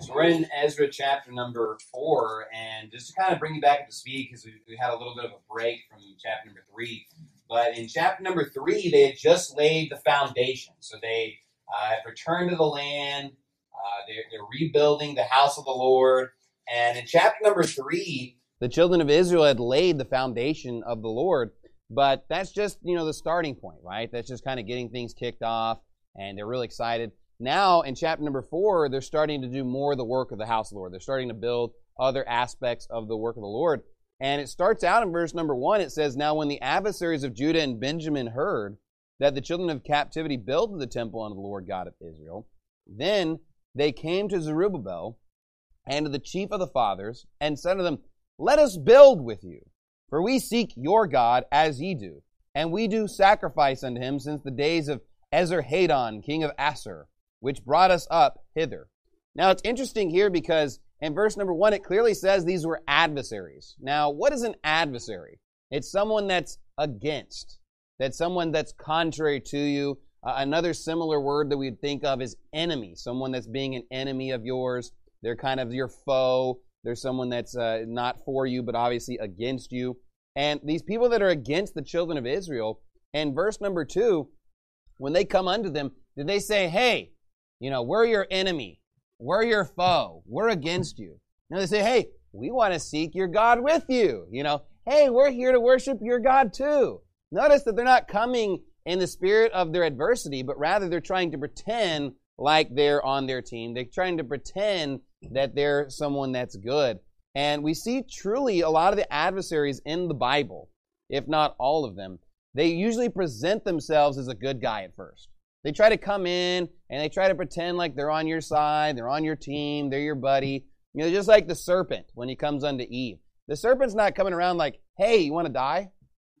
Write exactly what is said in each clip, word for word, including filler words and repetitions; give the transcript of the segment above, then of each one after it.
So we're in Ezra chapter number four, and just to kind of bring you back up to speed, because we, we had a little bit of a break from chapter number three. But in chapter number three, they had just laid the foundation. So they uh, had returned to the land. Uh, they're, they're rebuilding the house of the Lord. And in chapter number three, the children of Israel had laid the foundation of the Lord. But that's just, you know, the starting point, right? That's just kind of getting things kicked off, and they're really excited. Now, in chapter number four, they're starting to do more of the work of the house of the Lord. They're starting to build other aspects of the work of the Lord. And it starts out in verse number one. It says, "Now when the adversaries of Judah and Benjamin heard that the children of captivity built the temple unto the Lord God of Israel, then they came to Zerubbabel and to the chief of the fathers, and said to them, Let us build with you, for we seek your God as ye do, and we do sacrifice unto him since the days of Esarhaddon, king of Assur, which brought us up hither." Now, it's interesting here because in verse number one, it clearly says these were adversaries. Now, what is an adversary? It's someone that's against. That's someone that's contrary to you. Uh, another similar word that we'd think of is enemy. Someone that's being an enemy of yours. They're kind of your foe. There's someone that's uh, not for you, but obviously against you. And these people that are against the children of Israel, in verse number two, when they come unto them, did they say, hey, you know, we're your enemy. We're your foe. We're against you. No, they say, hey, we want to seek your God with you. You know, hey, we're here to worship your God too. Notice that they're not coming in the spirit of their adversity, but rather they're trying to pretend like they're on their team. They're trying to pretend that they're someone that's good. And we see truly a lot of the adversaries in the Bible, if not all of them, they usually present themselves as a good guy at first. They try to come in and they try to pretend like they're on your side, they're on your team, they're your buddy. You know, just like the serpent when he comes unto Eve. The serpent's not coming around like, hey, you want to die?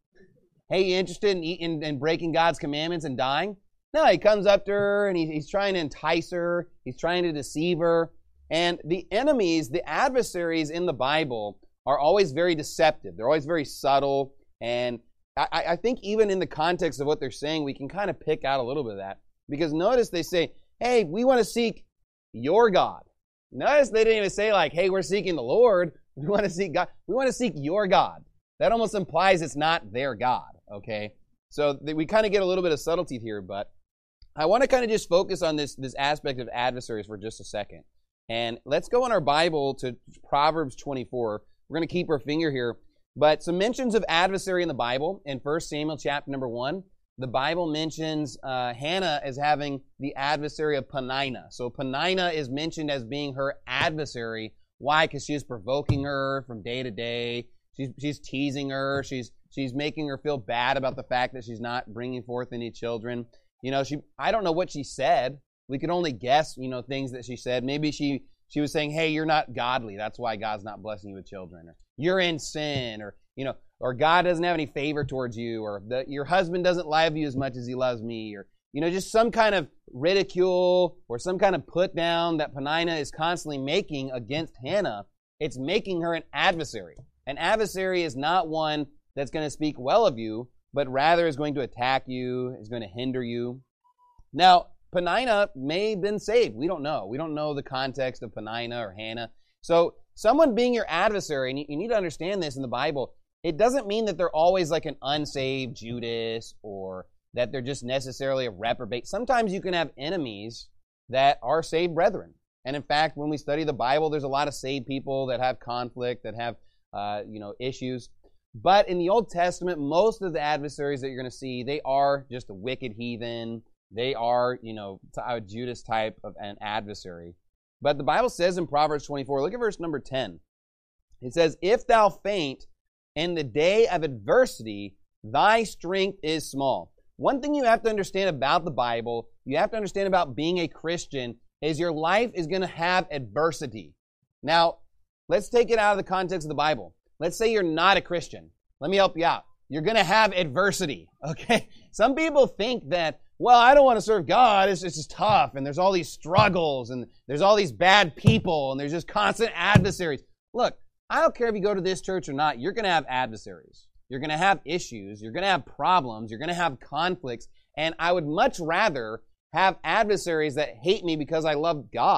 Hey, you interested in, in, in breaking God's commandments and dying? No, he comes up to her and he, he's trying to entice her. He's trying to deceive her. And the enemies, the adversaries in the Bible are always very deceptive. They're always very subtle. And I, I think even in the context of what they're saying, we can kind of pick out a little bit of that. Because notice they say, hey, we want to seek your God. Notice they didn't even say like, hey, we're seeking the Lord. We want to seek God. We want to seek your God. That almost implies it's not their God, okay? So we kind of get a little bit of subtlety here, but I want to kind of just focus on this, this aspect of adversaries for just a second. And let's go in our Bible to Proverbs twenty-four. We're going to keep our finger here. But some mentions of adversary in the Bible. In First Samuel chapter number one, the Bible mentions uh, Hannah as having the adversary of Peninnah. So Peninnah is mentioned as being her adversary. Why? Because she's provoking her from day to day. She's, she's teasing her. She's she's making her feel bad about the fact that she's not bringing forth any children. You know, she I don't know what she said. We can only guess, you know, things that she said. Maybe she, she was saying, hey, you're not godly. That's why God's not blessing you with children. Or you're in sin. Or, you know, or God doesn't have any favor towards you. Or the, your husband doesn't love you as much as he loves me. Or, you know, just some kind of ridicule or some kind of put down that Peninnah is constantly making against Hannah. It's making her an adversary. An adversary is not one that's going to speak well of you, but rather is going to attack you, is going to hinder you. Now, Peninnah may have been saved. We don't know. We don't know the context of Peninnah or Hannah. So someone being your adversary, and you, you need to understand this in the Bible, it doesn't mean that they're always like an unsaved Judas or that they're just necessarily a reprobate. Sometimes you can have enemies that are saved brethren. And in fact, when we study the Bible, there's a lot of saved people that have conflict, that have uh, you know, issues. But in the Old Testament, most of the adversaries that you're going to see, they are just a wicked heathen. They are, you know, a Judas type of an adversary. But the Bible says in Proverbs twenty-four, look at verse number ten. It says, if thou faint in the day of adversity, thy strength is small. One thing you have to understand about the Bible, you have to understand about being a Christian, is your life is going to have adversity. Now, let's take it out of the context of the Bible. Let's say you're not a Christian. Let me help you out. You're going to have adversity, okay? Some people think that, well, I don't want to serve God. It's, it's just tough, and there's all these struggles, and there's all these bad people, and there's just constant adversaries. Look, I don't care if you go to this church or not. You're going to have adversaries. You're going to have issues. You're going to have problems. You're going to have conflicts, and I would much rather have adversaries that hate me because I love God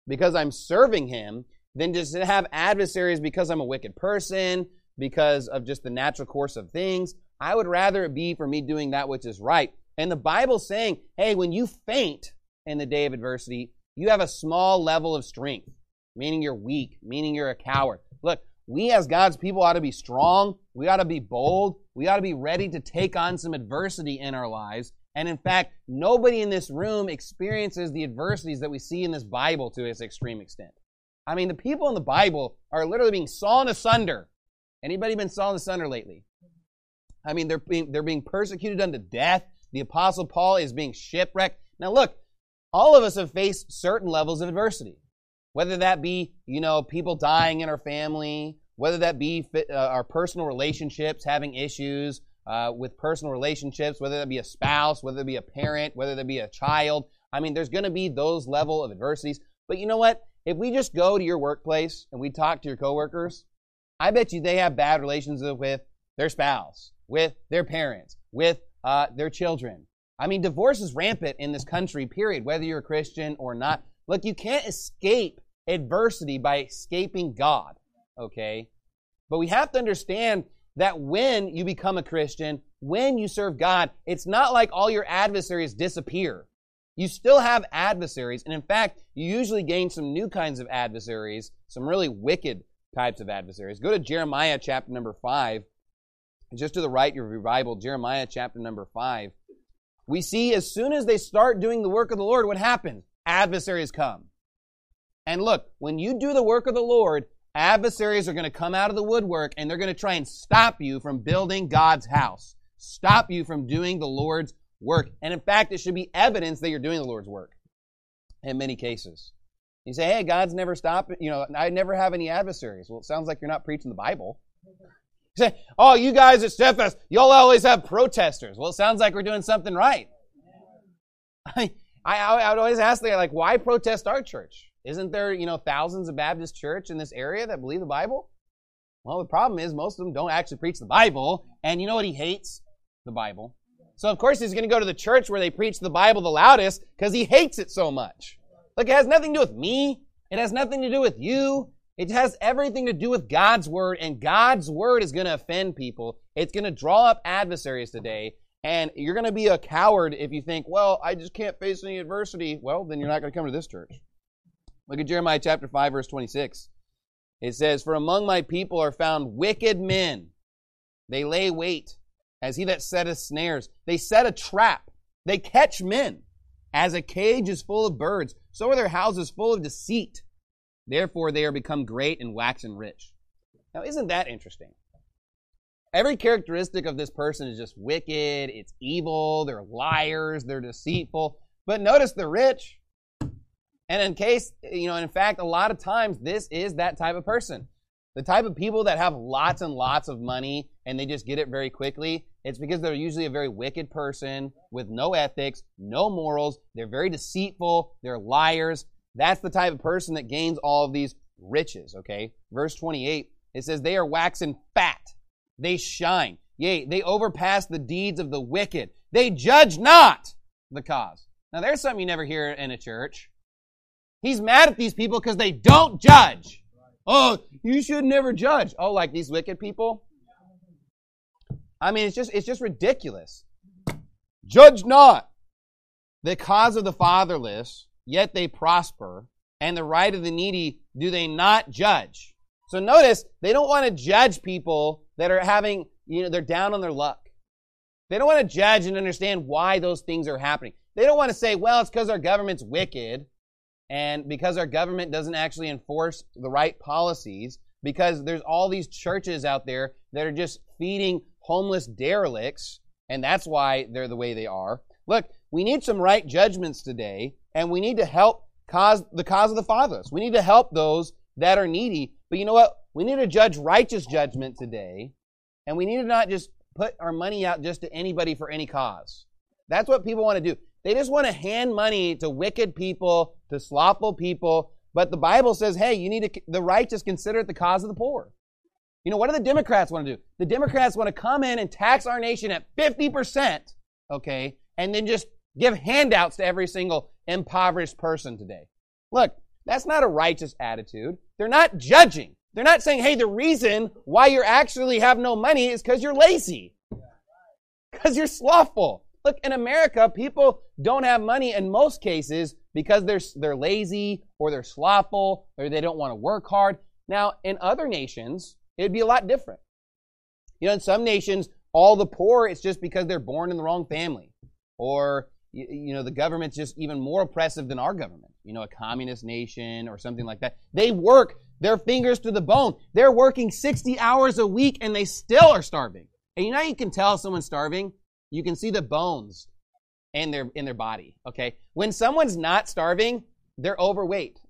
because I'm serving him than just to have adversaries because I'm a wicked person, because of just the natural course of things. I would rather it be for me doing that which is right. And the Bible's saying, hey, when you faint in the day of adversity, you have a small level of strength, meaning you're weak, meaning you're a coward. Look, we as God's people ought to be strong. We ought to be bold. We ought to be ready to take on some adversity in our lives. And in fact, nobody in this room experiences the adversities that we see in this Bible to its extreme extent. I mean, the people in the Bible are literally being sawn asunder. Anybody been sawn asunder lately? I mean, they're being, they're being persecuted unto death. The Apostle Paul is being shipwrecked. Now look, all of us have faced certain levels of adversity. Whether that be, you know, people dying in our family, whether that be uh, our personal relationships, having issues uh, with personal relationships, whether that be a spouse, whether it be a parent, whether that be a child. I mean, there's going to be those level of adversities. But you know what? If we just go to your workplace and we talk to your coworkers, I bet you they have bad relations with their spouse, with their parents, with uh, their children. I mean, divorce is rampant in this country, period, whether you're a Christian or not. Look, you can't escape adversity by escaping God, okay? But we have to understand that when you become a Christian, when you serve God, it's not like all your adversaries disappear. You still have adversaries, and in fact, you usually gain some new kinds of adversaries, some really wicked types of adversaries. Go to Jeremiah chapter number five. Just to the right of your Bible, Jeremiah chapter number five. We see as soon as they start doing the work of the Lord, what happens? Adversaries come. And look, when you do the work of the Lord, adversaries are going to come out of the woodwork and they're going to try and stop you from building God's house. Stop you from doing the Lord's work. And in fact, it should be evidence that you're doing the Lord's work in many cases. You say, hey, God's never stopped. You know, I never have any adversaries. Well, it sounds like you're not preaching the Bible. You say, oh, you guys at Steadfast, y'all always have protesters. Well, it sounds like we're doing something right. I, I, I would always ask, like, why protest our church? Isn't there, you know, thousands of Baptist church in this area that believe the Bible? Well, the problem is most of them don't actually preach the Bible. And you know what he hates? The Bible. So, of course, he's going to go to the church where they preach the Bible the loudest because he hates it so much. Look, it has nothing to do with me. It has nothing to do with you. It has everything to do with God's Word, and God's Word is going to offend people. It's going to draw up adversaries today, and you're going to be a coward if you think, well, I just can't face any adversity. Well, then you're not going to come to this church. Look at Jeremiah chapter five, verse twenty-six. It says, for among my people are found wicked men. They lay wait, as he that setteth snares. They set a trap. They catch men. As a cage is full of birds, so are their houses full of deceit. Therefore they are become great and waxen rich. Now, isn't that interesting? Every characteristic of this person is just wicked, it's evil, they're liars, they're deceitful. But notice they're rich. And in case, you know, and in fact, a lot of times this is that type of person. The type of people that have lots and lots of money and they just get it very quickly, it's because they're usually a very wicked person with no ethics, no morals. They're very deceitful. They're liars. That's the type of person that gains all of these riches, okay? Verse twenty-eight, it says, they are waxen fat. They shine. Yea, they overpass the deeds of the wicked. They judge not the cause. Now, there's something you never hear in a church. He's mad at these people because they don't judge. Oh, you should never judge. Oh, like these wicked people? I mean, it's just it's just ridiculous. Judge not the cause of the fatherless, yet they prosper, and the right of the needy do they not judge. So notice, they don't want to judge people that are having, you know, they're down on their luck. They don't want to judge and understand why those things are happening. They don't want to say, well, it's because our government's wicked, and because our government doesn't actually enforce the right policies, because there's all these churches out there that are just feeding homeless derelicts, and that's why they're the way they are. Look, we need some right judgments today, and we need to help cause the cause of the fatherless. We need to help those that are needy. But you know what? We need to judge righteous judgment today, and we need to not just put our money out just to anybody for any cause. That's what people want to do. They just want to hand money to wicked people, to slothful people. But the Bible says, hey, you need to, the righteous consider it the cause of the poor. You know, what do the Democrats want to do? The Democrats want to come in and tax our nation at fifty percent, okay, and then just give handouts to every single impoverished person today. Look, That's not a righteous attitude. They're not judging. They're not saying, hey, the reason why you actually have no money is because you're lazy. Because you're slothful. Look, in America, people don't have money in most cases because they're, they're lazy or they're slothful or they don't want to work hard. Now, in other nations, it'd be a lot different. You know, in some nations, all the poor, it's just because they're born in the wrong family. Or, you, you know, the government's just even more oppressive than our government. You know, a communist nation or something like that. They work their fingers to the bone. They're working sixty hours a week and they still are starving. And you know how you can tell someone's starving? You can see the bones in their in their body, okay? When someone's not starving, they're overweight.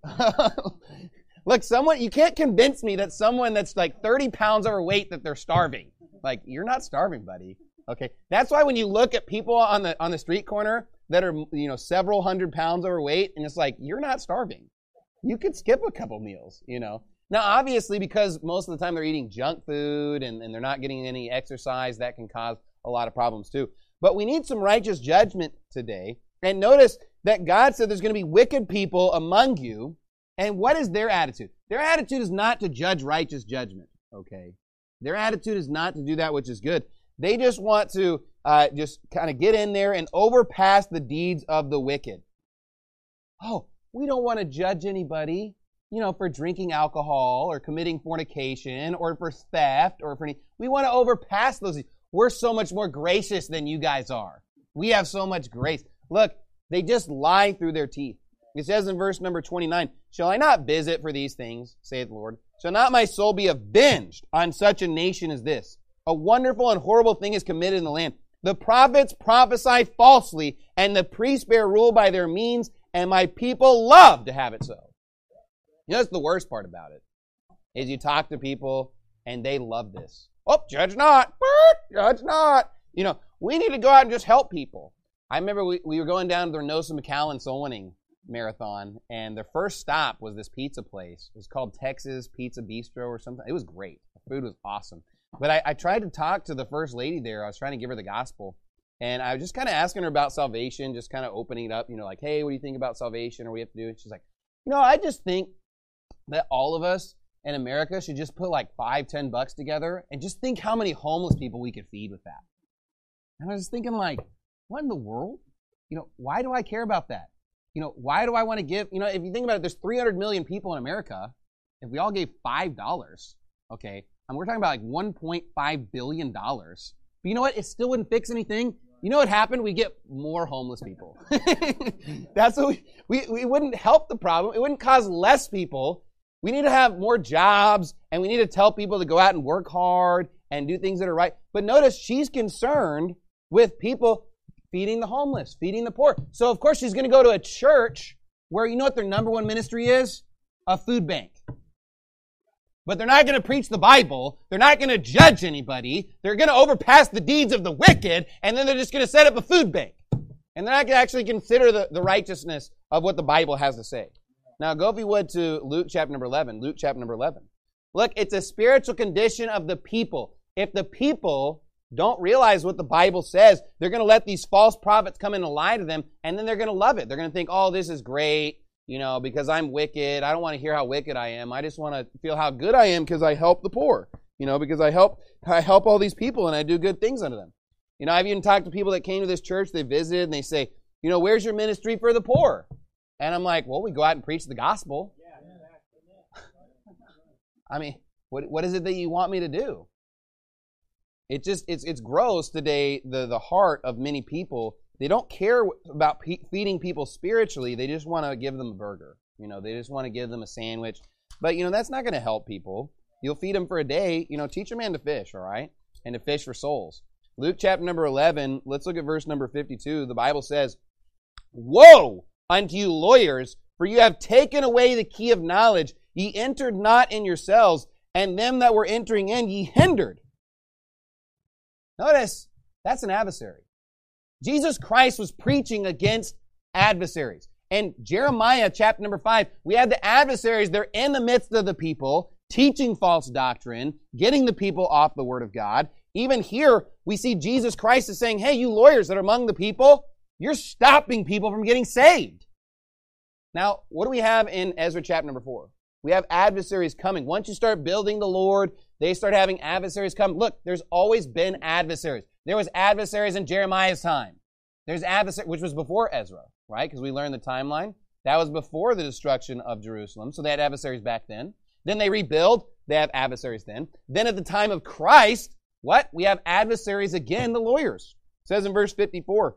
Look, someone, you can't convince me that someone that's like thirty pounds overweight that they're starving. Like, you're not starving, buddy. Okay? That's why when you look at people on the on the street corner that are, you know, several hundred pounds overweight, and it's like, you're not starving. You could skip a couple meals, you know. Now, obviously, because most of the time they're eating junk food and, and they're not getting any exercise, that can cause a lot of problems too. But we need some righteous judgment today. And notice that God said there's going to be wicked people among you. And what is their attitude? Their attitude is not to judge righteous judgment, okay? Their attitude is not to do that which is good. They just want to uh, just kind of get in there and overpass the deeds of the wicked. Oh, we don't want to judge anybody, you know, for drinking alcohol or committing fornication or for theft or for any. We want to overpass those. We're so much more gracious than you guys are. We have so much grace. Look, they just lie through their teeth. It says in verse number twenty-nine, shall I not visit for these things, saith the Lord? Shall not my soul be avenged on such a nation as this? A wonderful and horrible thing is committed in the land. The prophets prophesy falsely, and the priests bear rule by their means, and my people love to have it so. You know, that's the worst part about it, is you talk to people, and they love this. Oh, judge not. Judge not. You know, we need to go out and just help people. I remember we, we were going down to the Reynosa McAllen soul winning marathon, and their first stop was this pizza place. It was called Texas Pizza Bistro or something. It was great. The food was awesome. But I, I tried to talk to the first lady there. I was trying to give her the gospel. And I was just kind of asking her about salvation, just kind of opening it up, you know, like, hey, what do you think about salvation or what do we have to do? And she's like, you know, I just think that all of us in America should just put like five, ten bucks together and just think how many homeless people we could feed with that. And I was thinking like, what in the world? You know, why do I care about that? You know, why do I want to give, you know, if you think about it, there's three hundred million people in America. If we all gave five dollars, okay, and we're talking about like one point five billion dollars. But you know what? It still wouldn't fix anything. You know what happened? We get more homeless people. That's what we, we, we wouldn't help the problem. It wouldn't cause less people. We need to have more jobs, and we need to tell people to go out and work hard and do things that are right. But notice she's concerned with people feeding the homeless, feeding the poor. So, of course, she's going to go to a church where, you know what their number one ministry is? A food bank. But they're not going to preach the Bible. They're not going to judge anybody. They're going to overpass the deeds of the wicked, and then they're just going to set up a food bank. And they're not going to actually consider the, the righteousness of what the Bible has to say. Now, go if you would to Luke chapter number eleven. Luke chapter number eleven. Look, it's a spiritual condition of the people. If the people don't realize what the Bible says, they're going to let these false prophets come in and lie to them, and then they're going to love it. They're going to think, oh, this is great. You know, because I'm wicked. I don't want to hear how wicked I am. I just want to feel how good I am because I help the poor. You know, because I help I help all these people and I do good things unto them. You know, I've even talked to people that came to this church, they visited, and they say, you know, where's your ministry for the poor? And I'm like, well, we go out and preach the gospel. I mean, what what is it that you want me to do? It just it's it's gross today, the, the heart of many people. They don't care about pe- feeding people spiritually. They just want to give them a burger. You know, they just want to give them a sandwich. But, you know, that's not going to help people. You'll feed them for a day. You know, teach a man to fish, all right? And to fish for souls. Luke chapter number eleven, let's look at verse number fifty-two. The Bible says, woe unto you lawyers, for you have taken away the key of knowledge. Ye entered not in yourselves, and them that were entering in ye hindered. Notice, that's an adversary. Jesus Christ was preaching against adversaries. In Jeremiah chapter number five, we have the adversaries. They're in the midst of the people, teaching false doctrine, getting the people off the word of God. Even here, we see Jesus Christ is saying, hey, you lawyers that are among the people, you're stopping people from getting saved. Now, what do we have in Ezra chapter number four? We have adversaries coming. Once you start building the Lord, they start having adversaries come. Look, there's always been adversaries. There was adversaries in Jeremiah's time. There's adversaries, which was before Ezra, right? Because we learned the timeline. That was before the destruction of Jerusalem. So they had adversaries back then. Then they rebuild. They have adversaries then. Then at the time of Christ, what? We have adversaries again, the lawyers. It says in verse fifty-four,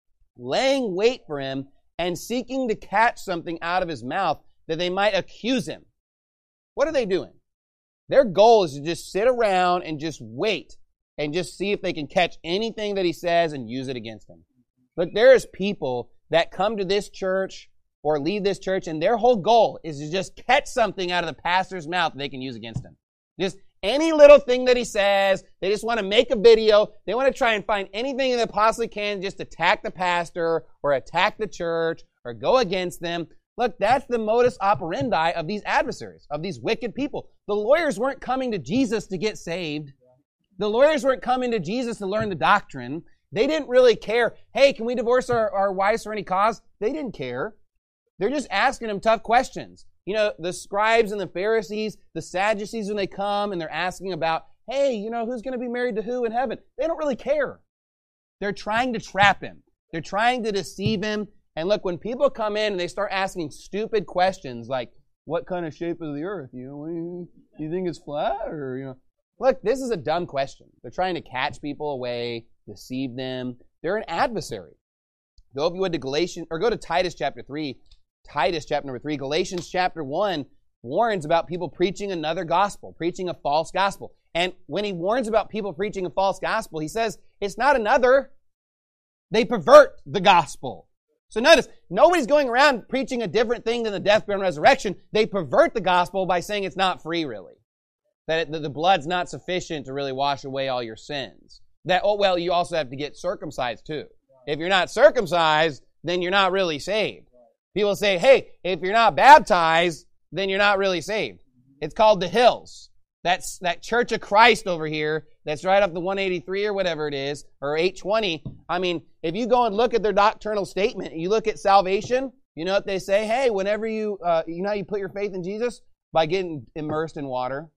laying wait for him and seeking to catch something out of his mouth that they might accuse him. What are they doing? Their goal is to just sit around and just wait and just see if they can catch anything that he says and use it against him. Look, there is people that come to this church or leave this church, and their whole goal is to just catch something out of the pastor's mouth they can use against him. Just any little thing that he says, they just want to make a video. They want to try and find anything they possibly can just attack the pastor or attack the church or go against them. Look, that's the modus operandi of these adversaries, of these wicked people. The lawyers weren't coming to Jesus to get saved. The lawyers weren't coming to Jesus to learn the doctrine. They didn't really care. Hey, can we divorce our, our wives for any cause? They didn't care. They're just asking him tough questions. You know, the scribes and the Pharisees, the Sadducees, when they come and they're asking about, hey, you know, who's going to be married to who in heaven? They don't really care. They're trying to trap him. They're trying to deceive him. And look, when people come in and they start asking stupid questions like, what kind of shape is the earth? You know, you, you think it's flat or, you know? Look, this is a dumb question. They're trying to catch people away, deceive them. They're an adversary. Go if you would to Galatians, or go to Titus chapter three. Titus chapter number three. Galatians chapter one warns about people preaching another gospel, preaching a false gospel. And when he warns about people preaching a false gospel, he says it's not another. They pervert the gospel. So notice, nobody's going around preaching a different thing than the death, burial, and resurrection. They pervert the gospel by saying it's not free, really. That the blood's not sufficient to really wash away all your sins. That, oh, well, you also have to get circumcised too. If you're not circumcised, then you're not really saved. People say, hey, if you're not baptized, then you're not really saved. It's called the Hills. That's that Church of Christ over here that's right up the one eighty-three or whatever it is, or eight twenty. I mean, if you go and look at their doctrinal statement, you look at salvation, you know what they say? Hey, whenever you, uh, you know how you put your faith in Jesus? By getting immersed in water.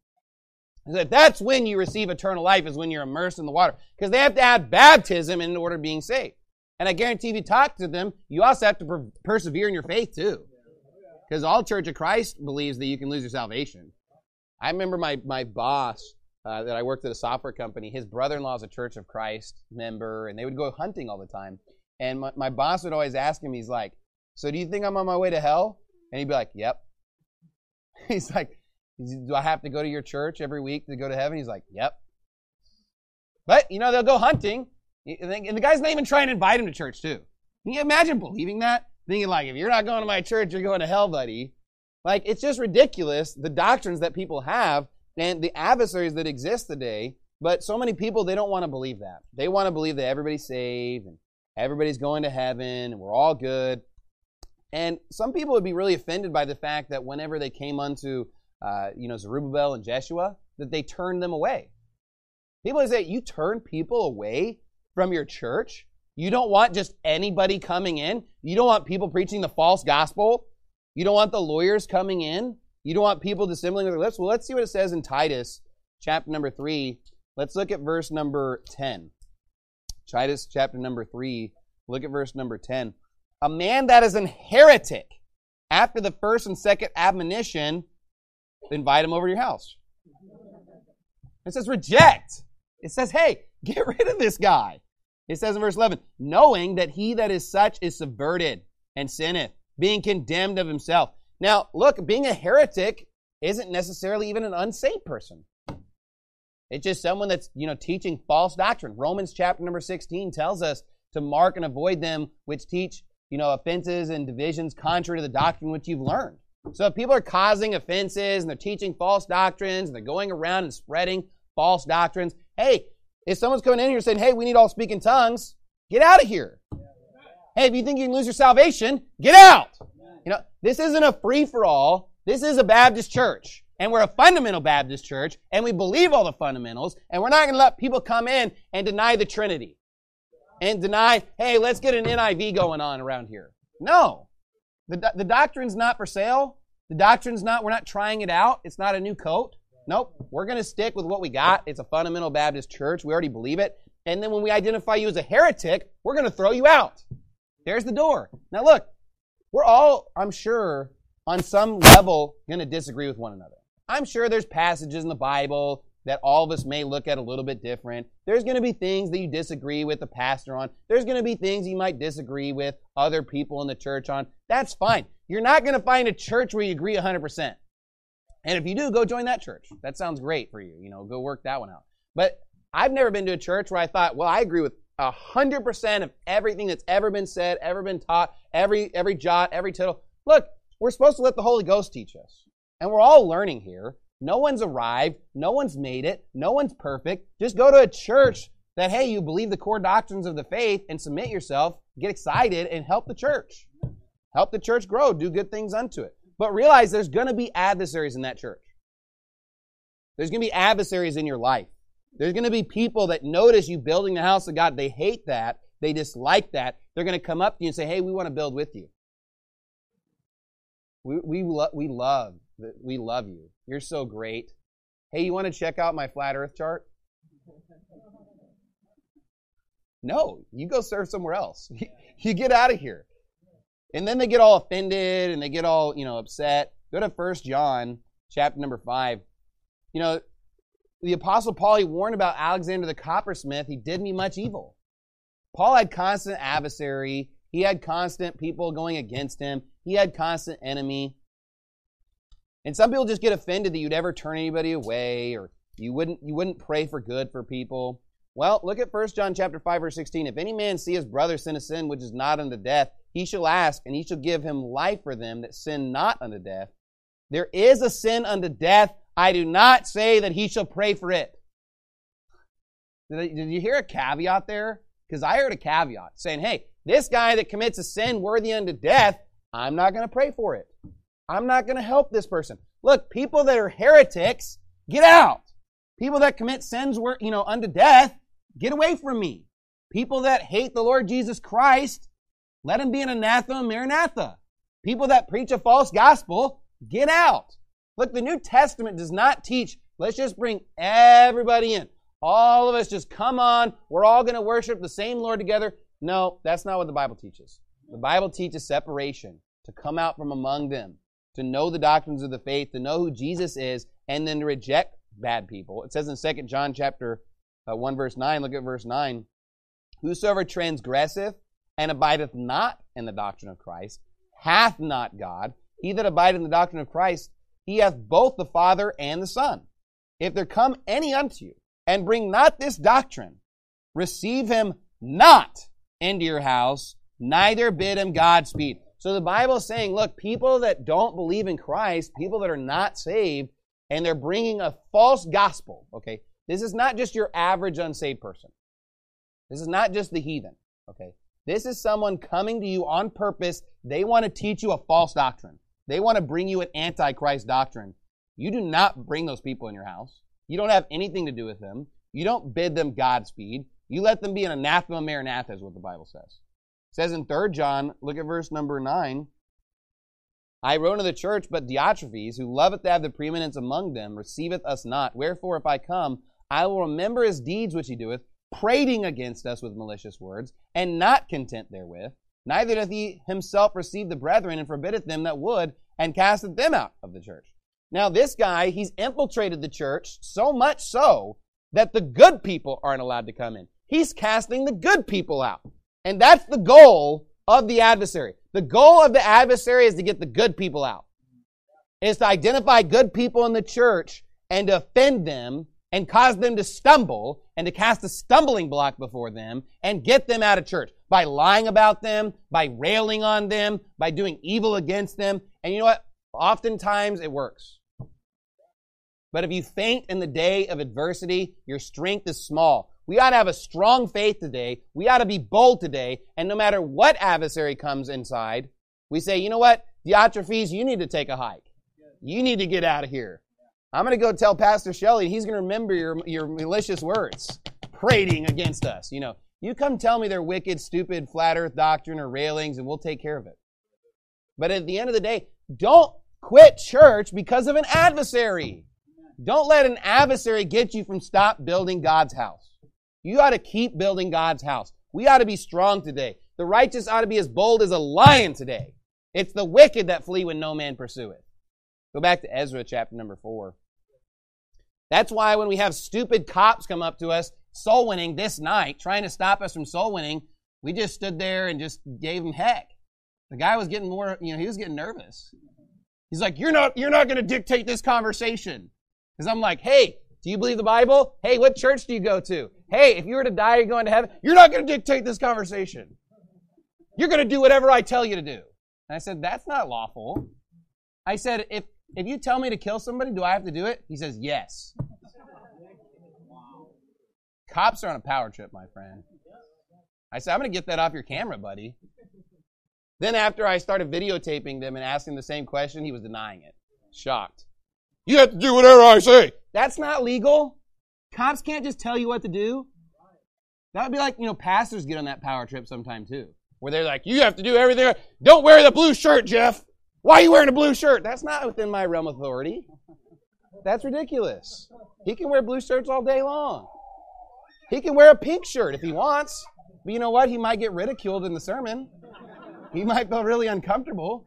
That's when you receive eternal life, is when you're immersed in the water. Because they have to have baptism in order of being saved. And I guarantee if you talk to them, you also have to per- persevere in your faith too. Because all Church of Christ believes that you can lose your salvation. I remember my, my boss uh, that I worked at a software company, his brother-in-law is a Church of Christ member, and they would go hunting all the time. And my, my boss would always ask him, he's like, so do you think I'm on my way to hell? And he'd be like, yep. He's like, do I have to go to your church every week to go to heaven? He's like, yep. But, you know, they'll go hunting, and the guy's not even trying to invite him to church, too. Can you imagine believing that? Thinking like, if you're not going to my church, you're going to hell, buddy. Like, it's just ridiculous, the doctrines that people have and the adversaries that exist today. But so many people, they don't want to believe that. They want to believe that everybody's saved and everybody's going to heaven and we're all good. And some people would be really offended by the fact that whenever they came unto Uh, you know, Zerubbabel and Jeshua, that they turned them away. People say, you turn people away from your church? You don't want just anybody coming in? You don't want people preaching the false gospel? You don't want the lawyers coming in? You don't want people dissembling with their lips? Well, let's see what it says in Titus chapter number three. Let's look at verse number ten. Titus chapter number three. Look at verse number ten. A man that is an heretic, after the first and second admonition, invite him over to your house. It says reject. It says, hey, get rid of this guy. It says in verse eleven, knowing that he that is such is subverted and sinneth, being condemned of himself. Now, look, being a heretic isn't necessarily even an unsaved person. It's just someone that's, you know, teaching false doctrine. Romans chapter number sixteen tells us to mark and avoid them which teach, you know, offenses and divisions contrary to the doctrine which you've learned. So if people are causing offenses and they're teaching false doctrines and they're going around and spreading false doctrines, hey, if someone's coming in here saying, hey, we need all speak in tongues, get out of here. Hey, if you think you can lose your salvation, get out. You know, this isn't a free-for-all. This is a Baptist church. And we're a fundamental Baptist church, and we believe all the fundamentals, and we're not going to let people come in and deny the Trinity. And deny, hey, let's get an N I V going on around here. No. The, the doctrine's not for sale. The doctrine's not, we're not trying it out. It's not a new coat. Nope. We're going to stick with what we got. It's a fundamental Baptist church. We already believe it. And then when we identify you as a heretic, we're going to throw you out. There's the door. Now look, we're all, I'm sure, on some level going to disagree with one another. I'm sure there's passages in the Bible that all of us may look at a little bit different. There's going to be things that you disagree with the pastor on. There's going to be things you might disagree with other people in the church on. That's fine. You're not going to find a church where you agree one hundred percent. And if you do, go join that church. That sounds great for you. You know, go work that one out. But I've never been to a church where I thought, well, I agree with one hundred percent of everything that's ever been said, ever been taught, every every jot, every tittle. Look, we're supposed to let the Holy Ghost teach us. And we're all learning here. No one's arrived. No one's made it. No one's perfect. Just go to a church that, hey, you believe the core doctrines of the faith and submit yourself, get excited, and help the church. Help the church grow. Do good things unto it. But realize there's going to be adversaries in that church. There's going to be adversaries in your life. There's going to be people that notice you building the house of God. They hate that. They dislike that. They're going to come up to you and say, hey, we want to build with you. We we, lo- we love we love you. You're so great. Hey, you want to check out my flat earth chart? No, you go serve somewhere else. You get out of here. And then they get all offended and they get all, you know, upset. Go to First John chapter number five. You know, the Apostle Paul, he warned about Alexander the coppersmith. He did me much evil. Paul had constant adversary. He had constant people going against him. He had constant enemy. And some people just get offended that you'd ever turn anybody away or you wouldn't you wouldn't pray for good for people. Well, look at First John chapter five, verse sixteen. If any man see his brother sin a sin which is not unto death, he shall ask, and he shall give him life for them that sin not unto death. There is a sin unto death. I do not say that he shall pray for it. Did you hear a caveat there? Because I heard a caveat saying, hey, this guy that commits a sin worthy unto death, I'm not going to pray for it. I'm not going to help this person. Look, people that are heretics, get out. People that commit sins, you know, unto death, get away from me. People that hate the Lord Jesus Christ, let him be an anathema, maranatha. People that preach a false gospel, get out. Look, the New Testament does not teach, let's just bring everybody in. All of us just come on. We're all going to worship the same Lord together. No, that's not what the Bible teaches. The Bible teaches separation, to come out from among them, to know the doctrines of the faith, to know who Jesus is, and then to reject bad people. It says in Second John chapter uh, one, verse nine, look at verse nine. Whosoever transgresseth and abideth not in the doctrine of Christ hath not God. He that abideth in the doctrine of Christ, he hath both the Father and the Son. If there come any unto you, and bring not this doctrine, receive him not into your house, neither bid him Godspeed. So the Bible is saying, look, people that don't believe in Christ, people that are not saved, and they're bringing a false gospel, okay? This is not just your average unsaved person. This is not just the heathen, okay? This is someone coming to you on purpose. They want to teach you a false doctrine. They want to bring you an antichrist doctrine. You do not bring those people in your house. You don't have anything to do with them. You don't bid them Godspeed. You let them be an anathema maranatha is what the Bible says. It says in Third John, look at verse number nine. I wrote unto the church, but Diotrephes, who loveth to have the preeminence among them, receiveth us not. Wherefore, if I come, I will remember his deeds which he doeth, prating against us with malicious words, and not content therewith. Neither doth he himself receive the brethren, and forbiddeth them that would, and casteth them out of the church. Now, this guy, he's infiltrated the church so much so that the good people aren't allowed to come in. He's casting the good people out. And that's the goal of the adversary. The goal of the adversary is to get the good people out. Is to identify good people in the church and to offend them and cause them to stumble and to cast a stumbling block before them and get them out of church by lying about them, by railing on them, by doing evil against them. And you know what? Oftentimes it works. But if you faint in the day of adversity, your strength is small. We ought to have a strong faith today. We ought to be bold today. And no matter what adversary comes inside, we say, you know what? Diotrephes, you need to take a hike. You need to get out of here. I'm going to go tell Pastor Shelley, he's going to remember your, your malicious words, prating against us. You know, you come tell me their wicked, stupid, flat earth doctrine or railings, and we'll take care of it. But at the end of the day, don't quit church because of an adversary. Don't let an adversary get you from stop building God's house. You ought to keep building God's house. We ought to be strong today. The righteous ought to be as bold as a lion today. It's the wicked that flee when no man pursueth. Go back to Ezra chapter number four. That's why when we have stupid cops come up to us, soul winning this night, trying to stop us from soul winning, we just stood there and just gave them heck. The guy was getting more, you know, he was getting nervous. He's like, you're not, you're not going to dictate this conversation. Because I'm like, hey, do you believe the Bible? Hey, what church do you go to? Hey, if you were to die, you're going to heaven. You're not going to dictate this conversation. You're going to do whatever I tell you to do. And I said, that's not lawful. I said, if if you tell me to kill somebody, do I have to do it? He says, yes. Cops are on a power trip, my friend. I said, I'm going to get that off your camera, buddy. Then after I started videotaping them and asking the same question, he was denying it. Shocked. You have to do whatever I say. That's not legal. Cops can't just tell you what to do. That would be like, you know, pastors get on that power trip sometime too. Where they're like, you have to do everything. Don't wear the blue shirt, Jeff. Why are you wearing a blue shirt? That's not within my realm of authority. That's ridiculous. He can wear blue shirts all day long. He can wear a pink shirt if he wants. But you know what? He might get ridiculed in the sermon. He might feel really uncomfortable.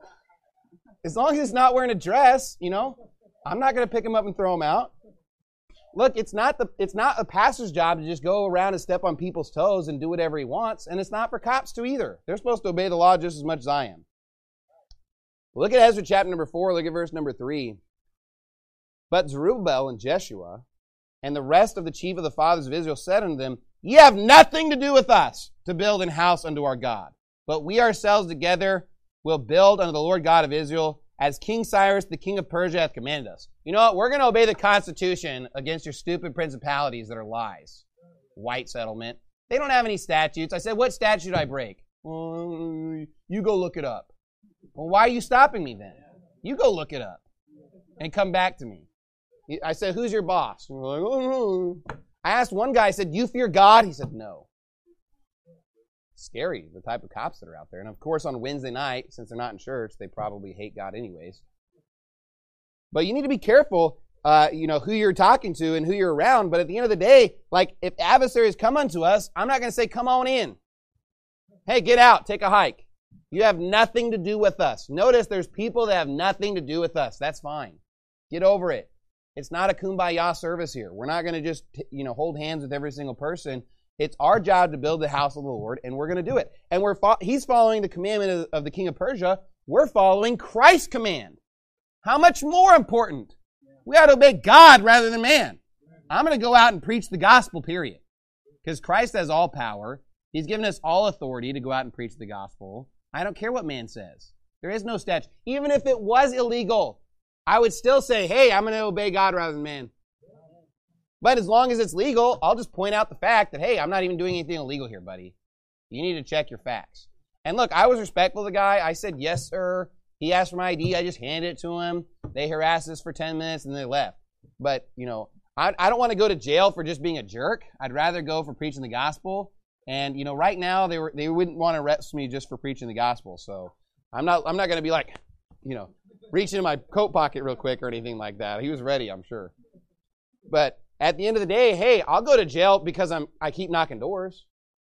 As long as he's not wearing a dress, you know, I'm not going to pick him up and throw him out. Look, it's not the it's not a pastor's job to just go around and step on people's toes and do whatever he wants, and it's not for cops to either. They're supposed to obey the law just as much as I am. Look at Ezra chapter number four, look at verse number three. But Zerubbabel and Jeshua and the rest of the chief of the fathers of Israel said unto them, Ye have nothing to do with us to build an house unto our God, but we ourselves together will build unto the Lord God of Israel, as King Cyrus, the king of Persia, hath commanded us. You know what? We're going to obey the Constitution against your stupid principalities that are lies. White settlement. They don't have any statutes. I said, what statute I break? Uh, you go look it up. Well, why are you stopping me then? You go look it up and come back to me. I said, who's your boss? And like, oh, no. I asked one guy, I said, do you fear God? He said, no. Scary, the type of cops that are out there. And of course, on Wednesday night, since they're not in church, they probably hate God anyways. But you need to be careful, uh, you know, who you're talking to and who you're around. But at the end of the day, like, if adversaries come unto us, I'm not going to say, come on in. Hey, get out, take a hike. You have nothing to do with us. Notice there's people that have nothing to do with us. That's fine. Get over it. It's not a kumbaya service here. We're not going to just, you know, hold hands with every single person. It's our job to build the house of the Lord, and we're going to do it. And we're fo- he's following the commandment of, of the king of Persia. We're following Christ's command. How much more important? We ought to obey God rather than man. I'm going to go out and preach the gospel, period. Because Christ has all power. He's given us all authority to go out and preach the gospel. I don't care what man says. There is no statute. Even if it was illegal, I would still say, hey, I'm going to obey God rather than man. But as long as it's legal, I'll just point out the fact that, hey, I'm not even doing anything illegal here, buddy. You need to check your facts. And look, I was respectful of the guy. I said, yes, sir. He asked for my I D. I just handed it to him. They harassed us for ten minutes and they left. But, you know, I, I don't want to go to jail for just being a jerk. I'd rather go for preaching the gospel. And, you know, right now they were they wouldn't want to arrest me just for preaching the gospel. So I'm not I'm not going to be like, you know, reaching in my coat pocket real quick or anything like that. He was ready, I'm sure. But at the end of the day, hey, I'll go to jail because I'm I keep knocking doors.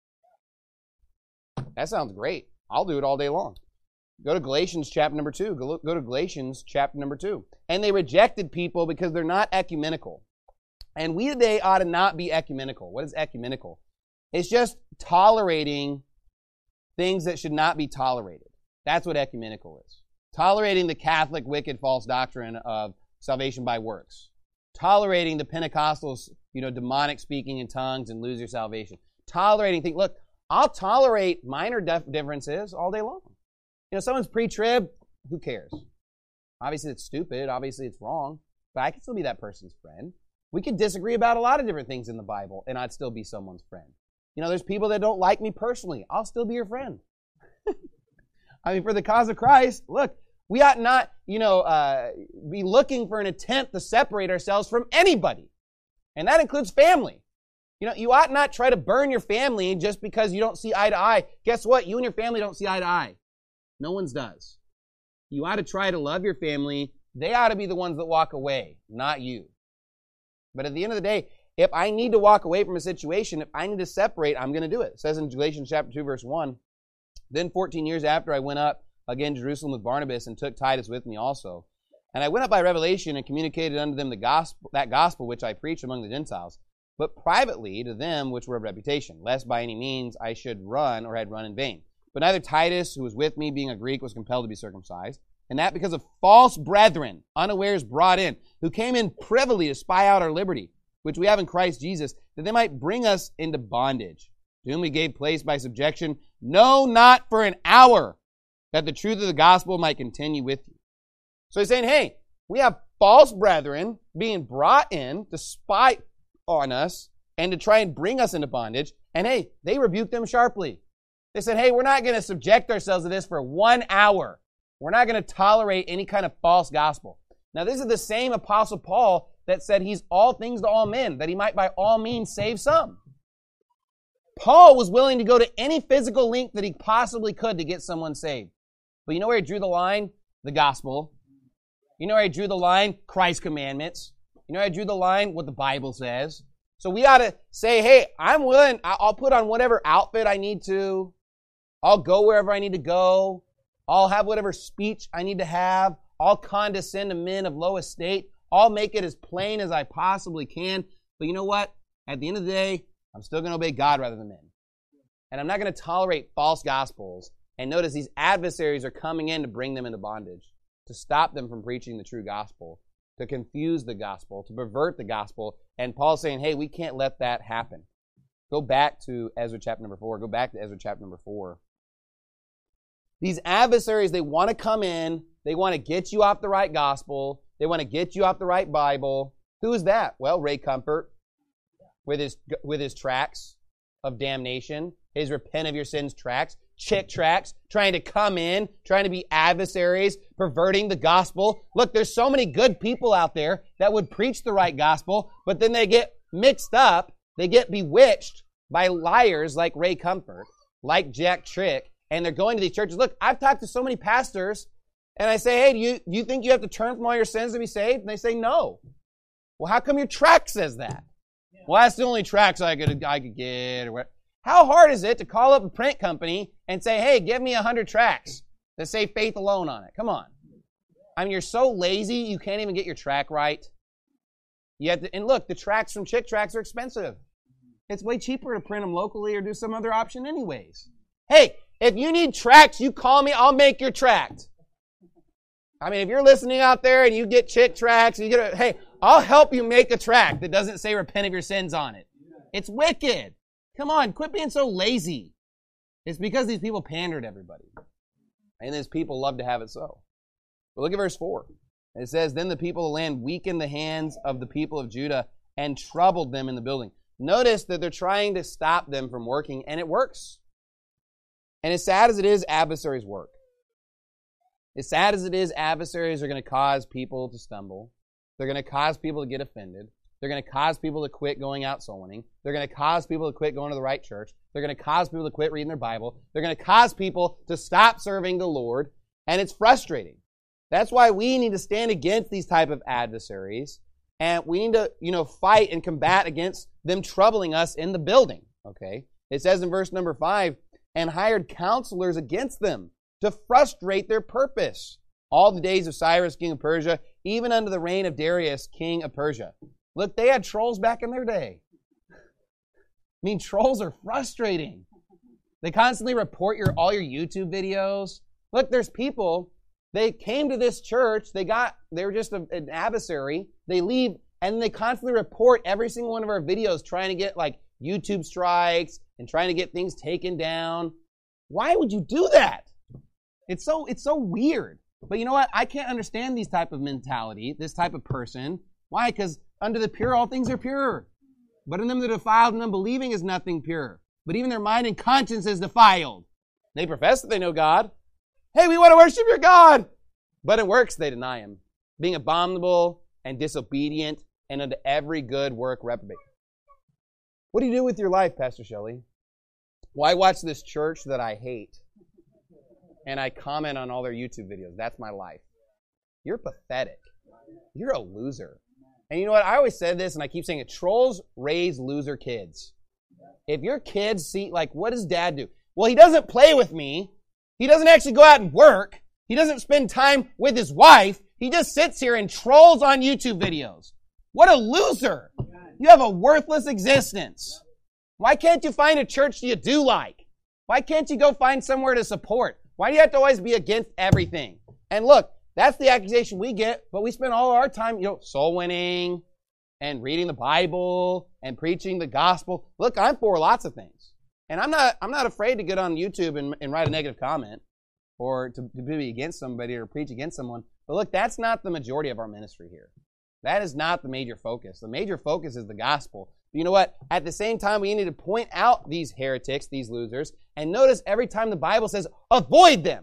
That sounds great. I'll do it all day long. Go to Galatians chapter number two. Go, go to Galatians chapter number two. And they rejected people because they're not ecumenical. And we today ought to not be ecumenical. What is ecumenical? It's just tolerating things that should not be tolerated. That's what ecumenical is. Tolerating the Catholic wicked false doctrine of salvation by works. Tolerating the Pentecostals, you know, demonic speaking in tongues and lose your salvation. Tolerating things. Look, I'll tolerate minor def- differences all day long. You know, someone's pre-trib, who cares? Obviously it's stupid. Obviously it's wrong. But I can still be that person's friend. We could disagree about a lot of different things in the Bible, and I'd still be someone's friend. You know, there's people that don't like me personally. I'll still be your friend. I mean, for the cause of Christ, look, we ought not, you know, uh, be looking for an attempt to separate ourselves from anybody. And that includes family. You know, you ought not try to burn your family just because you don't see eye to eye. Guess what? You and your family don't see eye to eye. No one's does. You ought to try to love your family. They ought to be the ones that walk away, not you. But at the end of the day, if I need to walk away from a situation, if I need to separate, I'm going to do it. It says in Galatians chapter two, verse one, then fourteen years after I went up again to Jerusalem with Barnabas and took Titus with me also. And I went up by revelation and communicated unto them the gospel, that gospel which I preached among the Gentiles, but privately to them which were of reputation, lest by any means I should run or had run in vain. But neither Titus, who was with me, being a Greek, was compelled to be circumcised, and that because of false brethren, unawares brought in, who came in privily to spy out our liberty, which we have in Christ Jesus, that they might bring us into bondage, to whom we gave place by subjection, no, not for an hour, that the truth of the gospel might continue with you. So he's saying, hey, we have false brethren being brought in to spy on us and to try and bring us into bondage. And hey, they rebuked them sharply. They said, hey, we're not going to subject ourselves to this for one hour. We're not going to tolerate any kind of false gospel. Now, this is the same Apostle Paul that said he's all things to all men, that he might by all means save some. Paul was willing to go to any physical length that he possibly could to get someone saved. But you know where he drew the line? The gospel. You know where I drew the line? Christ's commandments. You know where I drew the line? What the Bible says. So we ought to say, hey, I'm willing. I'll put on whatever outfit I need to. I'll go wherever I need to go. I'll have whatever speech I need to have. I'll condescend to men of low estate. I'll make it as plain as I possibly can. But you know what? At the end of the day, I'm still going to obey God rather than men. And I'm not going to tolerate false gospels. And notice these adversaries are coming in to bring them into bondage, to stop them from preaching the true gospel, to confuse the gospel, to pervert the gospel. And Paul's saying, hey, we can't let that happen. Go back to Ezra chapter number four. Go back to Ezra chapter number four. These adversaries, they want to come in. They want to get you off the right gospel. They want to get you off the right Bible. Who is that? Well, Ray Comfort with his, with his tracts of damnation, his repent of your sins tracts. Chick tracts, trying to come in, trying to be adversaries, perverting the gospel. Look, there's so many good people out there that would preach the right gospel, but then they get mixed up, they get bewitched by liars like Ray Comfort, like Jack Trick, and they're going to these churches. Look, I've talked to so many pastors, and I say, hey, do you, do you think you have to turn from all your sins to be saved? And they say, no. Well, how come your tract says that? Yeah. Well, that's the only tracts I could, I could get, or what. How hard is it to call up a print company and say, hey, give me a hundred tracts that say faith alone on it? Come on. I mean, you're so lazy, you can't even get your track right. You have to, and look, the tracts from Chick Tracts are expensive. It's way cheaper to print them locally or do some other option anyways. Hey, if you need tracts, you call me, I'll make your tract. I mean, if you're listening out there and you get Chick Tracts, and you get a, hey, I'll help you make a tract that doesn't say repent of your sins on it. It's wicked. Come on, quit being so lazy. It's because these people pander to everybody. And these people love to have it so. But look at verse four. It says, then the people of the land weakened the hands of the people of Judah and troubled them in the building. Notice that they're trying to stop them from working, and it works. And as sad as it is, adversaries work. As sad as it is, adversaries are going to cause people to stumble. They're going to cause people to get offended. They're going to cause people to quit going out soul winning. They're going to cause people to quit going to the right church. They're going to cause people to quit reading their Bible. They're going to cause people to stop serving the Lord. And it's frustrating. That's why we need to stand against these type of adversaries. And we need to, you know, fight and combat against them troubling us in the building. Okay? It says in verse number five, and hired counselors against them to frustrate their purpose. All the days of Cyrus, king of Persia, even unto the reign of Darius, king of Persia. Look, they had trolls back in their day. I mean, trolls are frustrating. They constantly report your all your YouTube videos. Look, there's people, they came to this church, they got, they were just a, an adversary, they leave, and they constantly report every single one of our videos trying to get like YouTube strikes and trying to get things taken down. Why would you do that? It's so, it's so weird. But you know what? I can't understand these type of mentality, this type of person. Why? Because under the pure, all things are pure. But in them that are defiled and unbelieving is nothing pure. But even their mind and conscience is defiled. They profess that they know God. Hey, we want to worship your God. But in works, they deny him, being abominable and disobedient and unto every good work reprobate. What do you do with your life, Pastor Shelley? Well, I watch this church that I hate. and I comment on all their YouTube videos. That's my life. You're pathetic. You're a loser. And you know what? I always said this, and I keep saying it. Trolls raise loser kids. If your kids see, like, what does dad do? Well, he doesn't play with me. He doesn't actually go out and work. He doesn't spend time with his wife. He just sits here and trolls on YouTube videos. What a loser. You have a worthless existence. Why can't you find a church you do like? Why can't you go find somewhere to support? Why do you have to always be against everything? And look, that's the accusation we get, but we spend all our time, you know, soul winning and reading the Bible and preaching the gospel. Look, I'm for lots of things. And I'm not I'm not afraid to get on YouTube and, and write a negative comment or to, to be against somebody or preach against someone. But look, that's not the majority of our ministry here. That is not the major focus. The major focus is the gospel. But you know what? At the same time, we need to point out these heretics, these losers, and notice every time the Bible says, avoid them.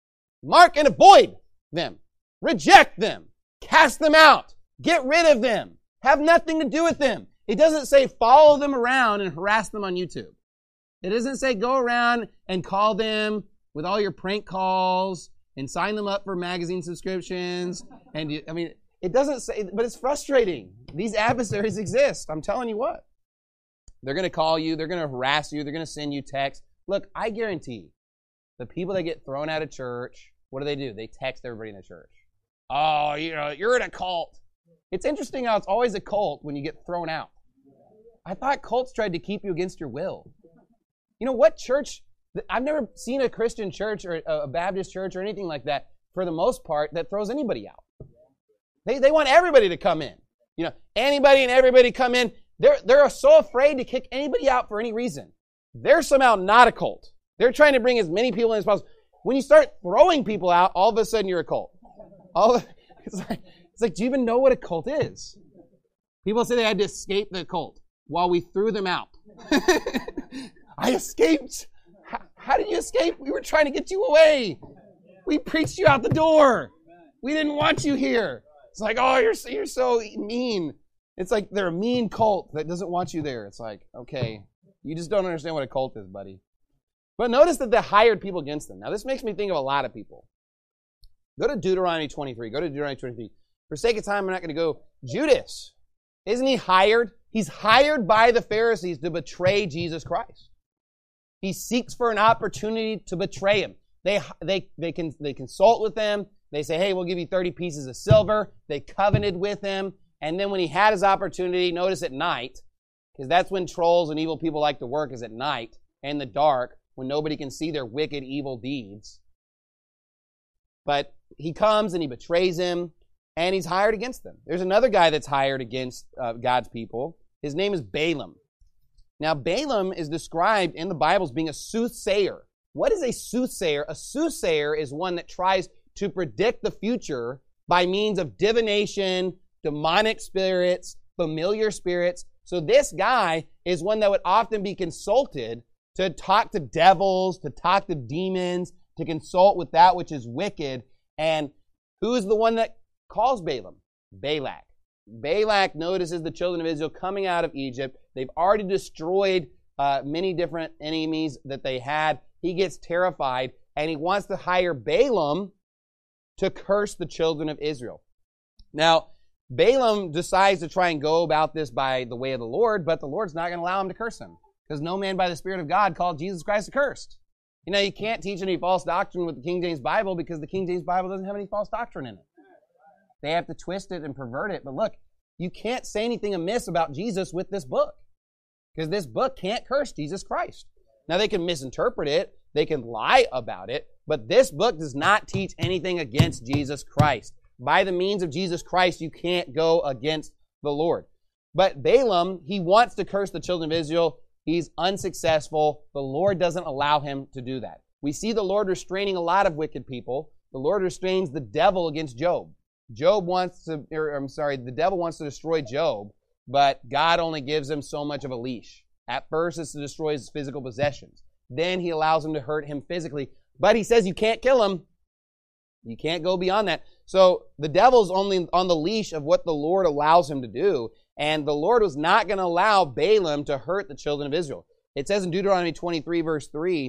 Mark and avoid them. Reject them. Cast them out. Get rid of them. Have nothing to do with them. It doesn't say follow them around and harass them on YouTube. It doesn't say go around and call them with all your prank calls and sign them up for magazine subscriptions. And you, I mean, it doesn't say, but it's frustrating. These adversaries exist. I'm telling you what. They're going to call you. They're going to harass you. They're going to send you texts. Look, I guarantee the people that get thrown out of church, what do they do? They text everybody in the church. Oh, you know, you're in a cult. It's interesting how it's always a cult when you get thrown out. I thought cults tried to keep you against your will. You know what church? I've never seen a Christian church or a Baptist church or anything like that, for the most part, that throws anybody out. They they want everybody to come in. You know, anybody and everybody come in. They're they're so afraid to kick anybody out for any reason. They're somehow not a cult. They're trying to bring as many people in as possible. When you start throwing people out, all of a sudden you're a cult. All of, it's like it's like, do you even know what a cult is? People say they had to escape the cult while we threw them out. I escaped. How, how did you escape? We were trying to get you away. We preached you out the door. We didn't want you here. It's like, oh, you're so, you're so mean. It's like they're a mean cult that doesn't want you there. It's like, okay, you just don't understand what a cult is, buddy. But notice that they hired people against them. Now, this makes me think of a lot of people. Go to Deuteronomy twenty-three. Go to Deuteronomy twenty-three. For sake of time, I'm not going to go. Judas, isn't he hired? He's hired by the Pharisees to betray Jesus Christ. He seeks for an opportunity to betray him. They they they can they consult with him. They say, hey, we'll give you thirty pieces of silver. They covenanted with him. And then when he had his opportunity, notice at night, because that's when trolls and evil people like to work, is at night, in the dark, when nobody can see their wicked, evil deeds. But he comes and he betrays him, and he's hired against them. There's another guy that's hired against uh, God's people. His name is Balaam. Now, Balaam is described in the Bible as being a soothsayer. What is a soothsayer? A soothsayer is one that tries to predict the future by means of divination, demonic spirits, familiar spirits. So this guy is one that would often be consulted to talk to devils, to talk to demons, to consult with that which is wicked. And who's the one that calls Balaam? Balak. Balak notices the children of Israel coming out of Egypt. They've already destroyed uh, many different enemies that they had. He gets terrified, and he wants to hire Balaam to curse the children of Israel. Now, Balaam decides to try and go about this by the way of the Lord, but the Lord's not going to allow him to curse him, because no man by the Spirit of God called Jesus Christ accursed. You know, you can't teach any false doctrine with the King James Bible because the King James Bible doesn't have any false doctrine in it. They have to twist it and pervert it. But look, you can't say anything amiss about Jesus with this book, because this book can't curse Jesus Christ. Now, they can misinterpret it. They can lie about it. But this book does not teach anything against Jesus Christ. By the means of Jesus Christ, you can't go against the Lord. But Balaam, he wants to curse the children of Israel. He's unsuccessful. The Lord doesn't allow him to do that. We see the Lord restraining a lot of wicked people. The Lord restrains the devil against Job. Job wants to, or I'm sorry, the devil wants to destroy Job, but God only gives him so much of a leash. At first, it's to destroy his physical possessions. Then he allows him to hurt him physically. But he says you can't kill him. You can't go beyond that. So the devil's only on the leash of what the Lord allows him to do. And the Lord was not going to allow Balaam to hurt the children of Israel. It says in Deuteronomy twenty-three, verse three,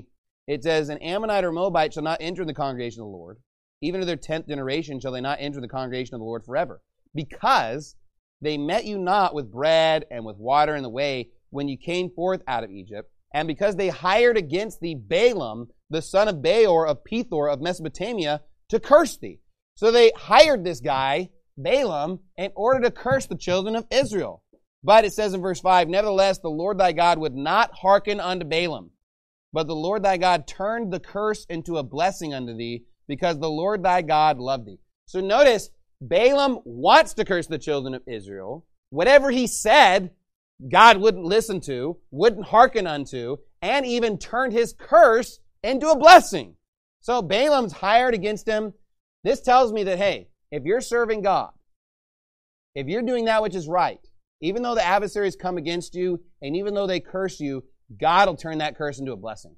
It says, an Ammonite or Moabite shall not enter the congregation of the Lord. Even to their tenth generation shall they not enter the congregation of the Lord forever. Because they met you not with bread and with water in the way when you came forth out of Egypt, and because they hired against thee Balaam, the son of Beor of Pethor of Mesopotamia, to curse thee. So they hired this guy, Balaam, in order to curse the children of Israel. But it says in verse five, nevertheless, the Lord thy God would not hearken unto Balaam, but the Lord thy God turned the curse into a blessing unto thee, because the Lord thy God loved thee. So notice, Balaam wants to curse the children of Israel. Whatever he said, God wouldn't listen to, wouldn't hearken unto, and even turned his curse into a blessing. So Balaam's hired against him. This tells me that, hey, if you're serving God, if you're doing that which is right, even though the adversaries come against you, and even though they curse you, God will turn that curse into a blessing.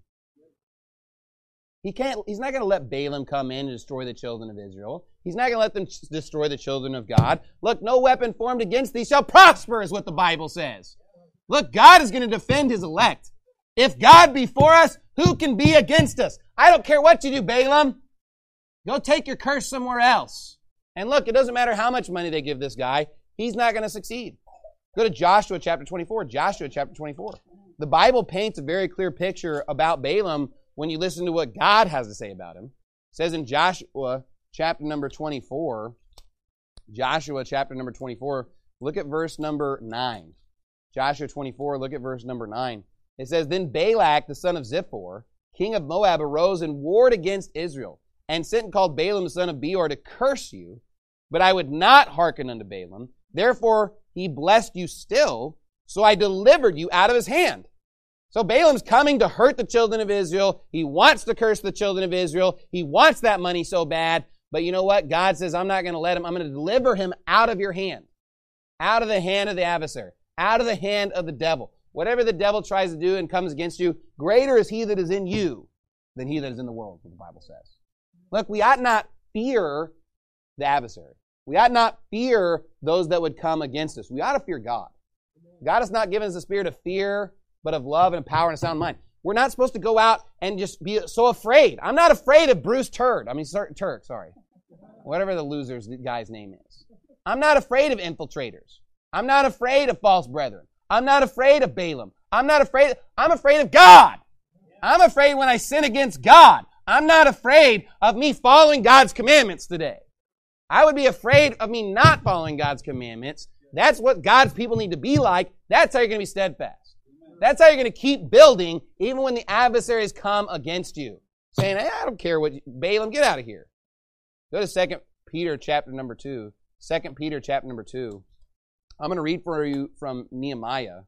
He can't, he's not going to let Balaam come in and destroy the children of Israel. He's not going to let them destroy the children of God. Look, no weapon formed against thee shall prosper, is what the Bible says. Look, God is going to defend his elect. If God be for us, who can be against us? I don't care what you do, Balaam. Go take your curse somewhere else. And look, it doesn't matter how much money they give this guy. He's not going to succeed. Go to Joshua chapter twenty-four. Joshua chapter twenty-four. The Bible paints a very clear picture about Balaam when you listen to what God has to say about him. It says in Joshua chapter number twenty-four, Joshua chapter number twenty-four, look at verse number nine. Joshua twenty-four, look at verse number nine. It says, then Balak, the son of Zippor, king of Moab, arose and warred against Israel, and sent and called Balaam, the son of Beor, to curse you. But I would not hearken unto Balaam. Therefore he blessed you still, so I delivered you out of his hand. So Balaam's coming to hurt the children of Israel. He wants to curse the children of Israel. He wants that money so bad. But you know what? God says, I'm not going to let him. I'm going to deliver him out of your hand. Out of the hand of the adversary. Out of the hand of the devil. Whatever the devil tries to do and comes against you, greater is he that is in you than he that is in the world, what the Bible says. Look, we ought not fear the adversary. We ought not fear those that would come against us. We ought to fear God. God has not given us a spirit of fear, but of love and power and a sound mind. We're not supposed to go out and just be so afraid. I'm not afraid of Bruce Turd. I mean, Turk, sorry. Whatever the loser's guy's name is. I'm not afraid of infiltrators. I'm not afraid of false brethren. I'm not afraid of Balaam. I'm not afraid. I'm afraid of God. I'm afraid when I sin against God. I'm not afraid of me following God's commandments today. I would be afraid of me not following God's commandments. That's what God's people need to be like. That's how you're going to be steadfast. That's how you're going to keep building even when the adversaries come against you. Saying, hey, I don't care what you, Balaam, get out of here. Go to Second Peter chapter number two. Second Peter chapter number two. I'm going to read for you from Nehemiah.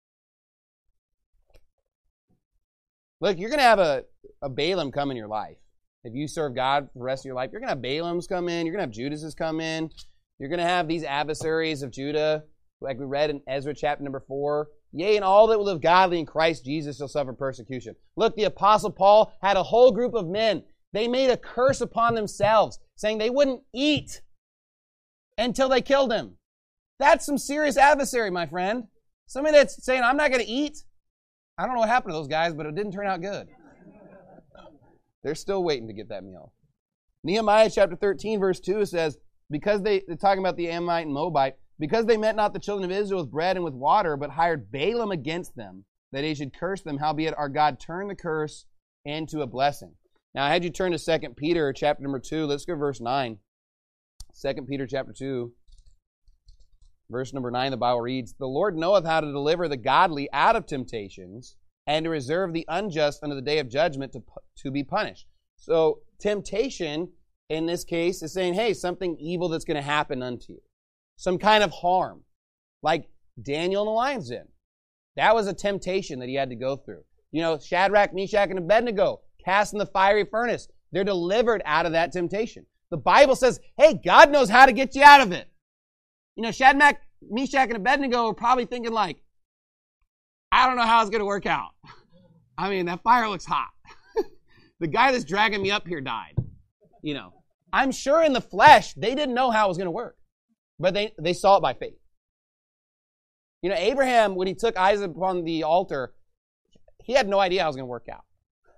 Look, you're going to have a, a Balaam come in your life. If you serve God for the rest of your life, you're going to have Balaams come in. You're going to have Judases come in. You're going to have these adversaries of Judah, like we read in Ezra chapter number four. Yea, and all that will live godly in Christ Jesus shall suffer persecution. Look, the Apostle Paul had a whole group of men. They made a curse upon themselves, saying they wouldn't eat until they killed him. That's some serious adversary, my friend. Somebody that's saying, I'm not going to eat. I don't know what happened to those guys, but it didn't turn out good. They're still waiting to get that meal. Nehemiah chapter thirteen, verse two says, because they, they're talking about the Ammonite and Moabite, because they met not the children of Israel with bread and with water, but hired Balaam against them, that he should curse them, howbeit our God turned the curse into a blessing. Now, I had you turn to Second Peter chapter number two. Let's go to verse nine. Second Peter chapter two, verse number nine, the Bible reads, the Lord knoweth how to deliver the godly out of temptations, and to reserve the unjust unto the day of judgment to, to be punished. So, temptation, in this case, is saying, hey, something evil that's going to happen unto you. Some kind of harm. Like Daniel in the lion's den. That was a temptation that he had to go through. You know, Shadrach, Meshach, and Abednego cast in the fiery furnace. They're delivered out of that temptation. The Bible says, hey, God knows how to get you out of it. You know, Shadrach, Meshach, and Abednego are probably thinking like, I don't know how it's going to work out. I mean, that fire looks hot. The guy that's dragging me up here died. You know, I'm sure in the flesh, they didn't know how it was going to work. But they, they saw it by faith. You know, Abraham, when he took Isaac upon the altar, he had no idea how it was going to work out.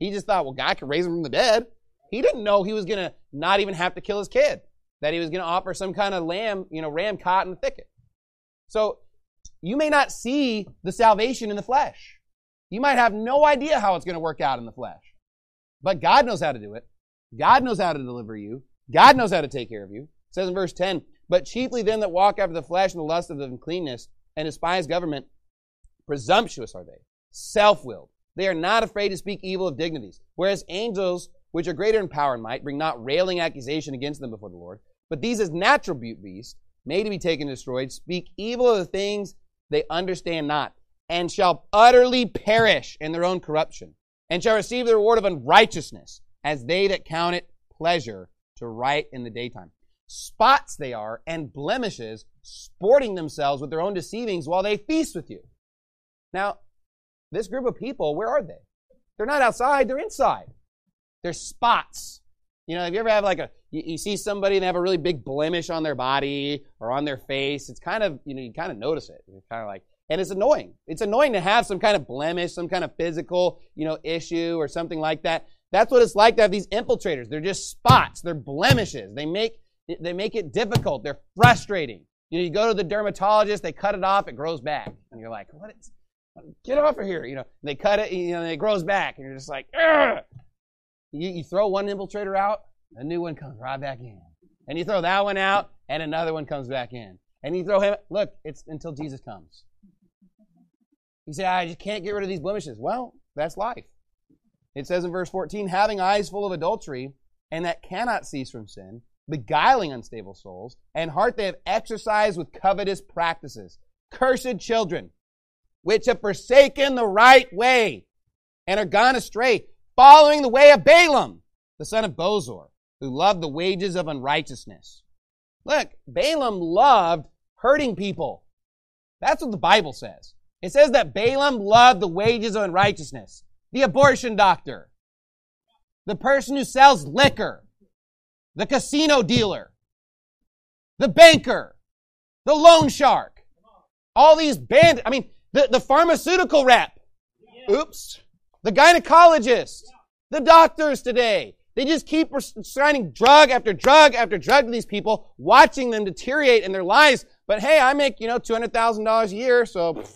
He just thought, well, God could raise him from the dead. He didn't know he was going to not even have to kill his kid, that he was going to offer some kind of lamb, you know, ram caught in the thicket. So you may not see the salvation in the flesh. You might have no idea how it's going to work out in the flesh. But God knows how to do it. God knows how to deliver you. God knows how to take care of you. It says in verse ten, but chiefly them that walk after the flesh and the lust of uncleanness and despise government, presumptuous are they, self-willed. They are not afraid to speak evil of dignities. Whereas angels, which are greater in power and might, bring not railing accusation against them before the Lord. But these as natural beasts, made to be taken and destroyed, speak evil of the things they understand not, and shall utterly perish in their own corruption, and shall receive the reward of unrighteousness, as they that count it pleasure to write in the daytime. Spots they are, and blemishes, sporting themselves with their own deceivings while they feast with you. Now, this group of people, where are they? They're not outside, they're inside. They're spots. You know, if you ever have like a, you, you see somebody and they have a really big blemish on their body or on their face, it's kind of, you know, you kind of notice it. You're kind of like, and it's annoying. It's annoying to have some kind of blemish, some kind of physical, you know, issue or something like that. That's what it's like to have these infiltrators. They're just spots. They're blemishes. They make, they make it difficult. They're frustrating. You know, you go to the dermatologist, they cut it off, it grows back. And you're like, what is, get off of here. You know, they cut it, you know, and it grows back. And you're just like, ugh. You, you throw one infiltrator out, a new one comes right back in. And you throw that one out, and another one comes back in. And you throw him, look, it's until Jesus comes. You say, I just can't get rid of these blemishes. Well, that's life. It says in verse fourteen, having eyes full of adultery, and that cannot cease from sin, beguiling unstable souls, and heart they have exercised with covetous practices. Cursed children, which have forsaken the right way, and are gone astray, following the way of Balaam, the son of Bosor, who loved the wages of unrighteousness. Look, Balaam loved hurting people. That's what the Bible says. It says that Balaam loved the wages of unrighteousness. The abortion doctor, the person who sells liquor, the casino dealer, the banker, the loan shark, all these bandits. I mean, the, the pharmaceutical rep. Oops. The gynecologist, the doctors today. They just keep signing drug after drug after drug to these people, watching them deteriorate in their lives. But hey, I make, you know, two hundred thousand dollars a year, so, pff.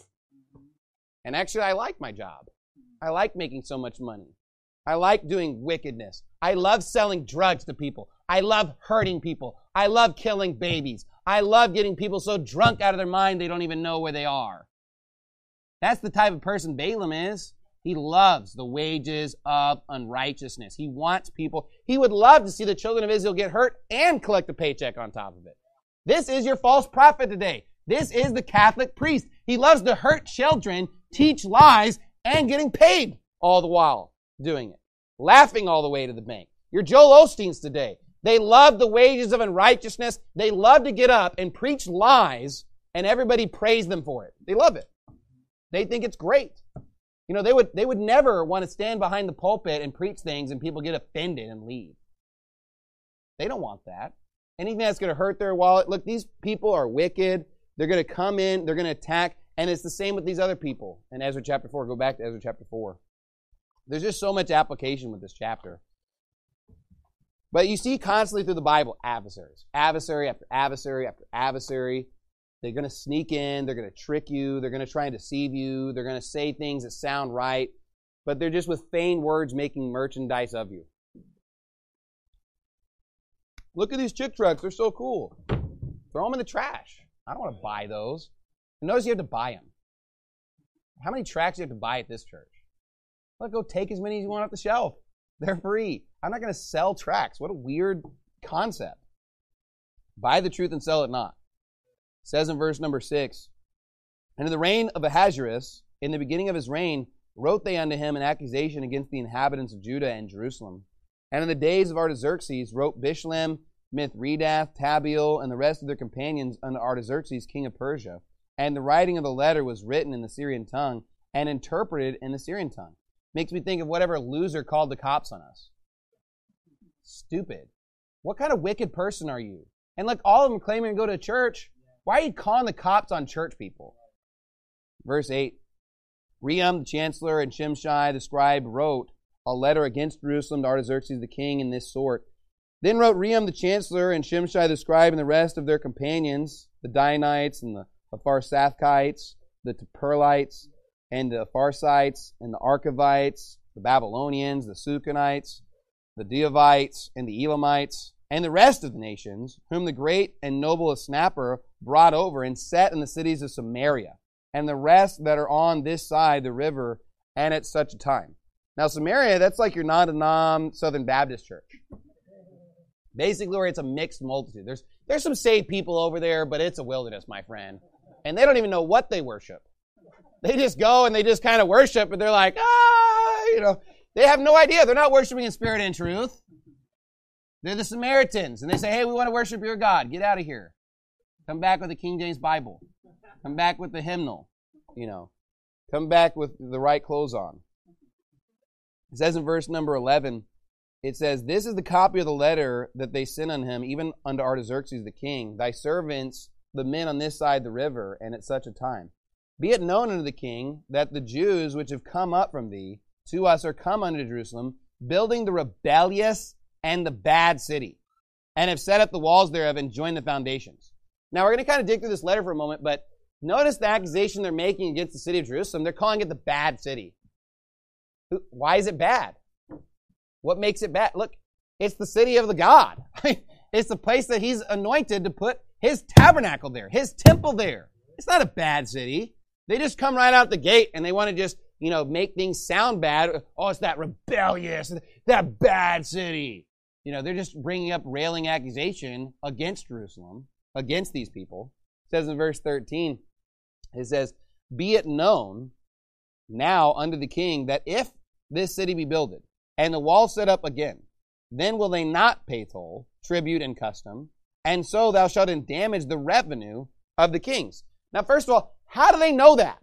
And actually I like my job. I like making so much money. I like doing wickedness. I love selling drugs to people. I love hurting people. I love killing babies. I love getting people so drunk out of their mind they don't even know where they are. That's the type of person Balaam is. He loves the wages of unrighteousness. He wants people. He would love to see the children of Israel get hurt and collect a paycheck on top of it. This is your false prophet today. This is the Catholic priest. He loves to hurt children, teach lies, and getting paid all the while doing it. Laughing all the way to the bank. Your Joel Osteens today. They love the wages of unrighteousness. They love to get up and preach lies, and everybody praise them for it. They love it. They think it's great. You know, they would they would never want to stand behind the pulpit and preach things and people get offended and leave. They don't want that. Anything that's going to hurt their wallet. Look, these people are wicked. They're going to come in. They're going to attack. And it's the same with these other people. In Ezra chapter four, go back to Ezra chapter four. There's just so much application with this chapter. But you see constantly through the Bible, adversaries. Adversary after adversary after adversary. They're going to sneak in. They're going to trick you. They're going to try and deceive you. They're going to say things that sound right. But they're just with feigned words making merchandise of you. Look at these chick trucks. They're so cool. Throw them in the trash. I don't want to buy those. And notice you have to buy them. How many tracks do you have to buy at this church? Well, go take as many as you want off the shelf. They're free. I'm not going to sell tracks. What a weird concept. Buy the truth and sell it not. It says in verse number six, and in the reign of Ahasuerus, in the beginning of his reign, wrote they unto him an accusation against the inhabitants of Judah and Jerusalem. And in the days of Artaxerxes wrote Bishlam, Mithredath, Tabeel, and the rest of their companions unto Artaxerxes, king of Persia. And the writing of the letter was written in the Syrian tongue and interpreted in the Syrian tongue. Makes me think of whatever loser called the cops on us. Stupid. What kind of wicked person are you? And look, all of them claiming to go to church. Why are you calling the cops on church people? Verse eight. Rehum the chancellor and Shimshai the scribe wrote a letter against Jerusalem to Artaxerxes the king in this sort. Then wrote Rehum the chancellor and Shimshai the scribe and the rest of their companions, the Danites and the Apharsathites, the Teperlites and the Pharsites and the Archavites, the Babylonians, the Sucanites, the Deovites and the Elamites, and the rest of the nations, whom the great and noble Asnapper brought over and set in the cities of Samaria, and the rest that are on this side the river, and at such a time. Now, Samaria, that's like your non-denom Southern Baptist church. Basically, where it's a mixed multitude. There's there's some saved people over there, but it's a wilderness, my friend. And they don't even know what they worship. They just go and they just kind of worship, and they're like, ah, you know. They have no idea. They're not worshiping in spirit and truth. They're the Samaritans, and they say, hey, we want to worship your God. Get out of here. Come back with the King James Bible. Come back with the hymnal. You know, come back with the right clothes on. It says in verse number eleven, it says, this is the copy of the letter that they sent on him, even unto Artaxerxes the king, thy servants, the men on this side the river, and at such a time. Be it known unto the king that the Jews which have come up from thee to us are come unto Jerusalem, building the rebellious and the bad city, and have set up the walls thereof and joined the foundations. Now we're going to kind of dig through this letter for a moment, but notice the accusation they're making against the city of Jerusalem. They're calling it the bad city. Why is it bad? What makes it bad? Look, it's the city of the God. It's the place that he's anointed to put his tabernacle there, his temple there. It's not a bad city. They just come right out the gate and they want to just, you know, make things sound bad. Oh, it's that rebellious, that bad city. You know, they're just bringing up railing accusation against Jerusalem, against these people. It says in verse thirteen, it says, be it known now unto the king that if this city be builded, and the wall set up again, then will they not pay toll, tribute, and custom, and so thou shalt damage the revenue of the kings. Now, first of all, how do they know that?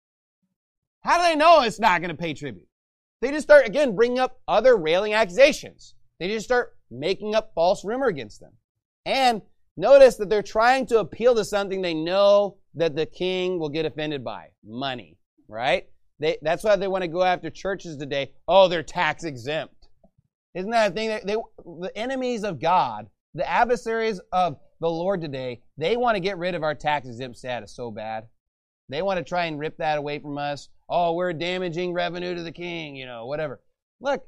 How do they know it's not going to pay tribute? They just start, again, bringing up other railing accusations. They just start making up false rumor against them. And notice that they're trying to appeal to something they know that the king will get offended by. Money, right? They, that's why they want to go after churches today. Oh, they're tax exempt. Isn't that a thing? They, they, the enemies of God, the adversaries of the Lord today, they want to get rid of our tax exempt status so bad. They want to try and rip that away from us. Oh, we're damaging revenue to the king, you know, whatever. Look,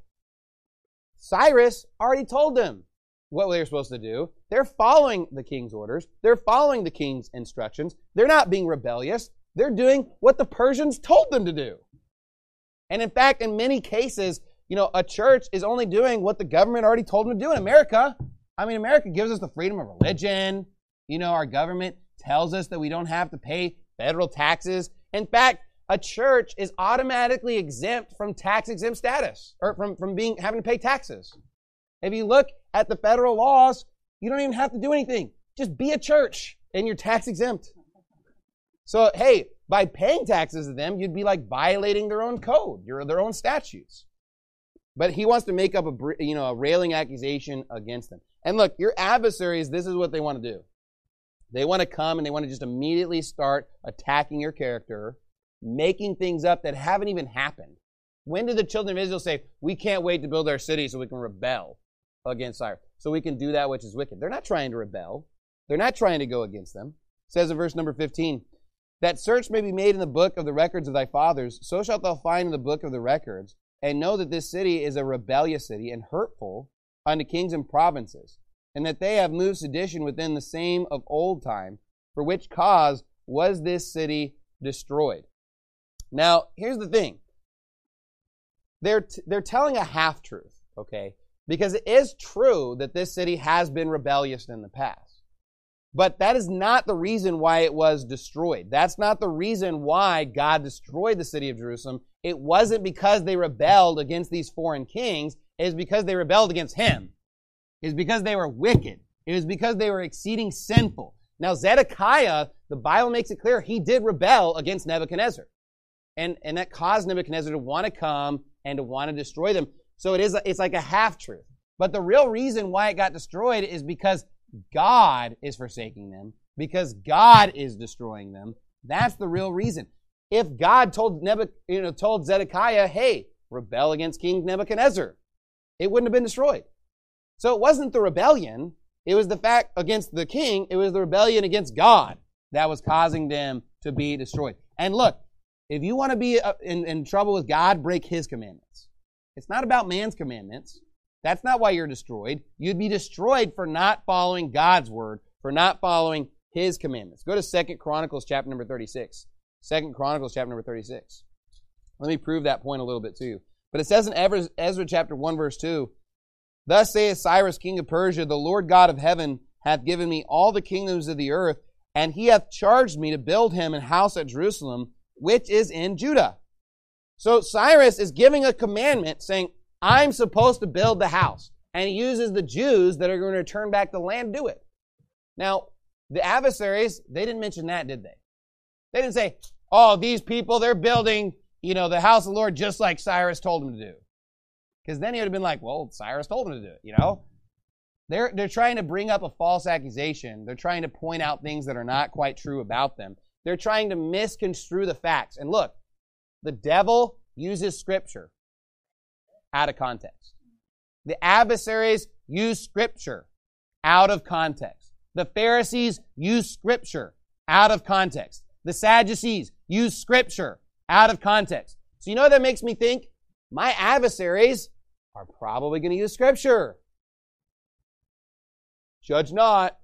Cyrus already told them what they were supposed to do. They're following the king's orders. They're following the king's instructions. They're not being rebellious. They're doing what the Persians told them to do. And in fact, in many cases, you know, a church is only doing what the government already told them to do. In America, I mean, America gives us the freedom of religion. You know, our government tells us that we don't have to pay federal taxes. In fact, a church is automatically exempt from tax exempt status, or from, from being having to pay taxes. If you look at the federal laws, you don't even have to do anything. Just be a church and you're tax exempt. So, hey, by paying taxes to them, you'd be like violating their own code, your their own statutes. But he wants to make up a, you know, a railing accusation against them. And look, your adversaries, this is what they want to do. They want to come and they want to just immediately start attacking your character, making things up that haven't even happened. When did the children of Israel say, we can't wait to build our city so we can rebel against Cyrus, so we can do that which is wicked? They're not trying to rebel. They're not trying to go against them. It says in verse number fifteen, that search may be made in the book of the records of thy fathers, so shalt thou find in the book of the records, and know that this city is a rebellious city and hurtful unto kings and provinces, and that they have moved sedition within the same of old time, for which cause was this city destroyed. Now, here's the thing. They're, t- they're telling a half-truth, okay? Because it is true that this city has been rebellious in the past. But that is not the reason why it was destroyed. That's not the reason why God destroyed the city of Jerusalem. It wasn't because they rebelled against these foreign kings. It was because they rebelled against him. It was because they were wicked. It was because they were exceeding sinful. Now, Zedekiah, the Bible makes it clear, he did rebel against Nebuchadnezzar. And, and that caused Nebuchadnezzar to want to come and to want to destroy them. So it is, it's like a half-truth. But the real reason why it got destroyed is because God is forsaking them, because God is destroying them. That's the real reason. If God told Nebuch- you know, told Zedekiah, hey, rebel against King Nebuchadnezzar. It wouldn't have been destroyed. So it wasn't the rebellion. It was the fact against the king. It was the rebellion against God that was causing them to be destroyed. And look, if you want to be in, in trouble with God, break his commandments. It's not about man's commandments. That's not why you're destroyed. You'd be destroyed for not following God's word, for not following his commandments. Go to Second Chronicles chapter number thirty-six. Second Chronicles chapter number thirty-six. Let me prove that point a little bit too. But it says in Ezra chapter one verse two, Thus saith Cyrus king of Persia, the Lord God of heaven hath given me all the kingdoms of the earth, and he hath charged me to build him an house at Jerusalem, which is in Judah. So Cyrus is giving a commandment saying, I'm supposed to build the house. And he uses the Jews that are going to return back the land to do it. Now, the adversaries, they didn't mention that, did they? They didn't say, oh, these people, they're building, you know, the house of the Lord just like Cyrus told them to do. Because then he would have been like, well, Cyrus told him to do it, you know? They're, they're trying to bring up a false accusation. They're trying to point out things that are not quite true about them. They're trying to misconstrue the facts. And look, the devil uses Scripture out of context. The adversaries use Scripture out of context. The Pharisees use Scripture out of context. The Sadducees use Scripture out of context. So you know what that makes me think? My adversaries are probably going to use Scripture. Judge not.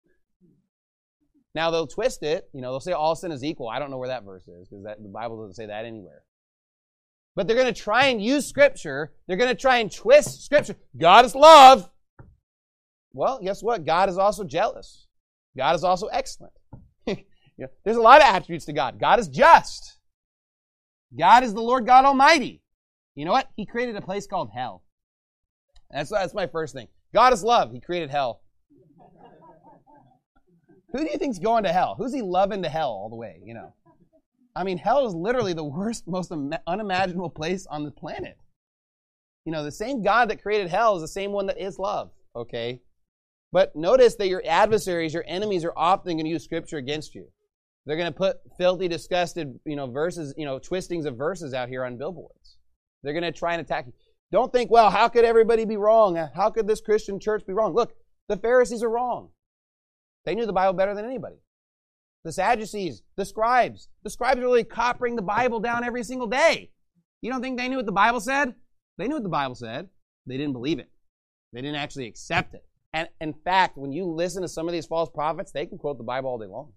Now they'll twist it. You know, they'll say all sin is equal. I don't know where that verse is because that, the Bible doesn't say that anywhere. But they're going to try and use Scripture. They're going to try and twist Scripture. God is love. Well, guess what? God is also jealous. God is also excellent. you know, there's a lot of attributes to God. God is just. God is the Lord God Almighty. You know what? He created a place called hell. That's, that's my first thing. God is love. He created hell. Who do you think's going to hell? Who's he loving to hell all the way, you know? I mean, hell is literally the worst, most unimaginable place on the planet. You know, the same God that created hell is the same one that is love, okay? But notice that your adversaries, your enemies are often going to use Scripture against you. They're going to put filthy, disgusted, you know, verses, you know, twistings of verses out here on billboards. They're going to try and attack you. Don't think, well, how could everybody be wrong? How could this Christian church be wrong? Look, the Pharisees are wrong. They knew the Bible better than anybody. The Sadducees, the scribes. The scribes were really copying the Bible down every single day. You don't think they knew what the Bible said? They knew what the Bible said. They didn't believe it. They didn't actually accept it. And in fact, when you listen to some of these false prophets, they can quote the Bible all day long.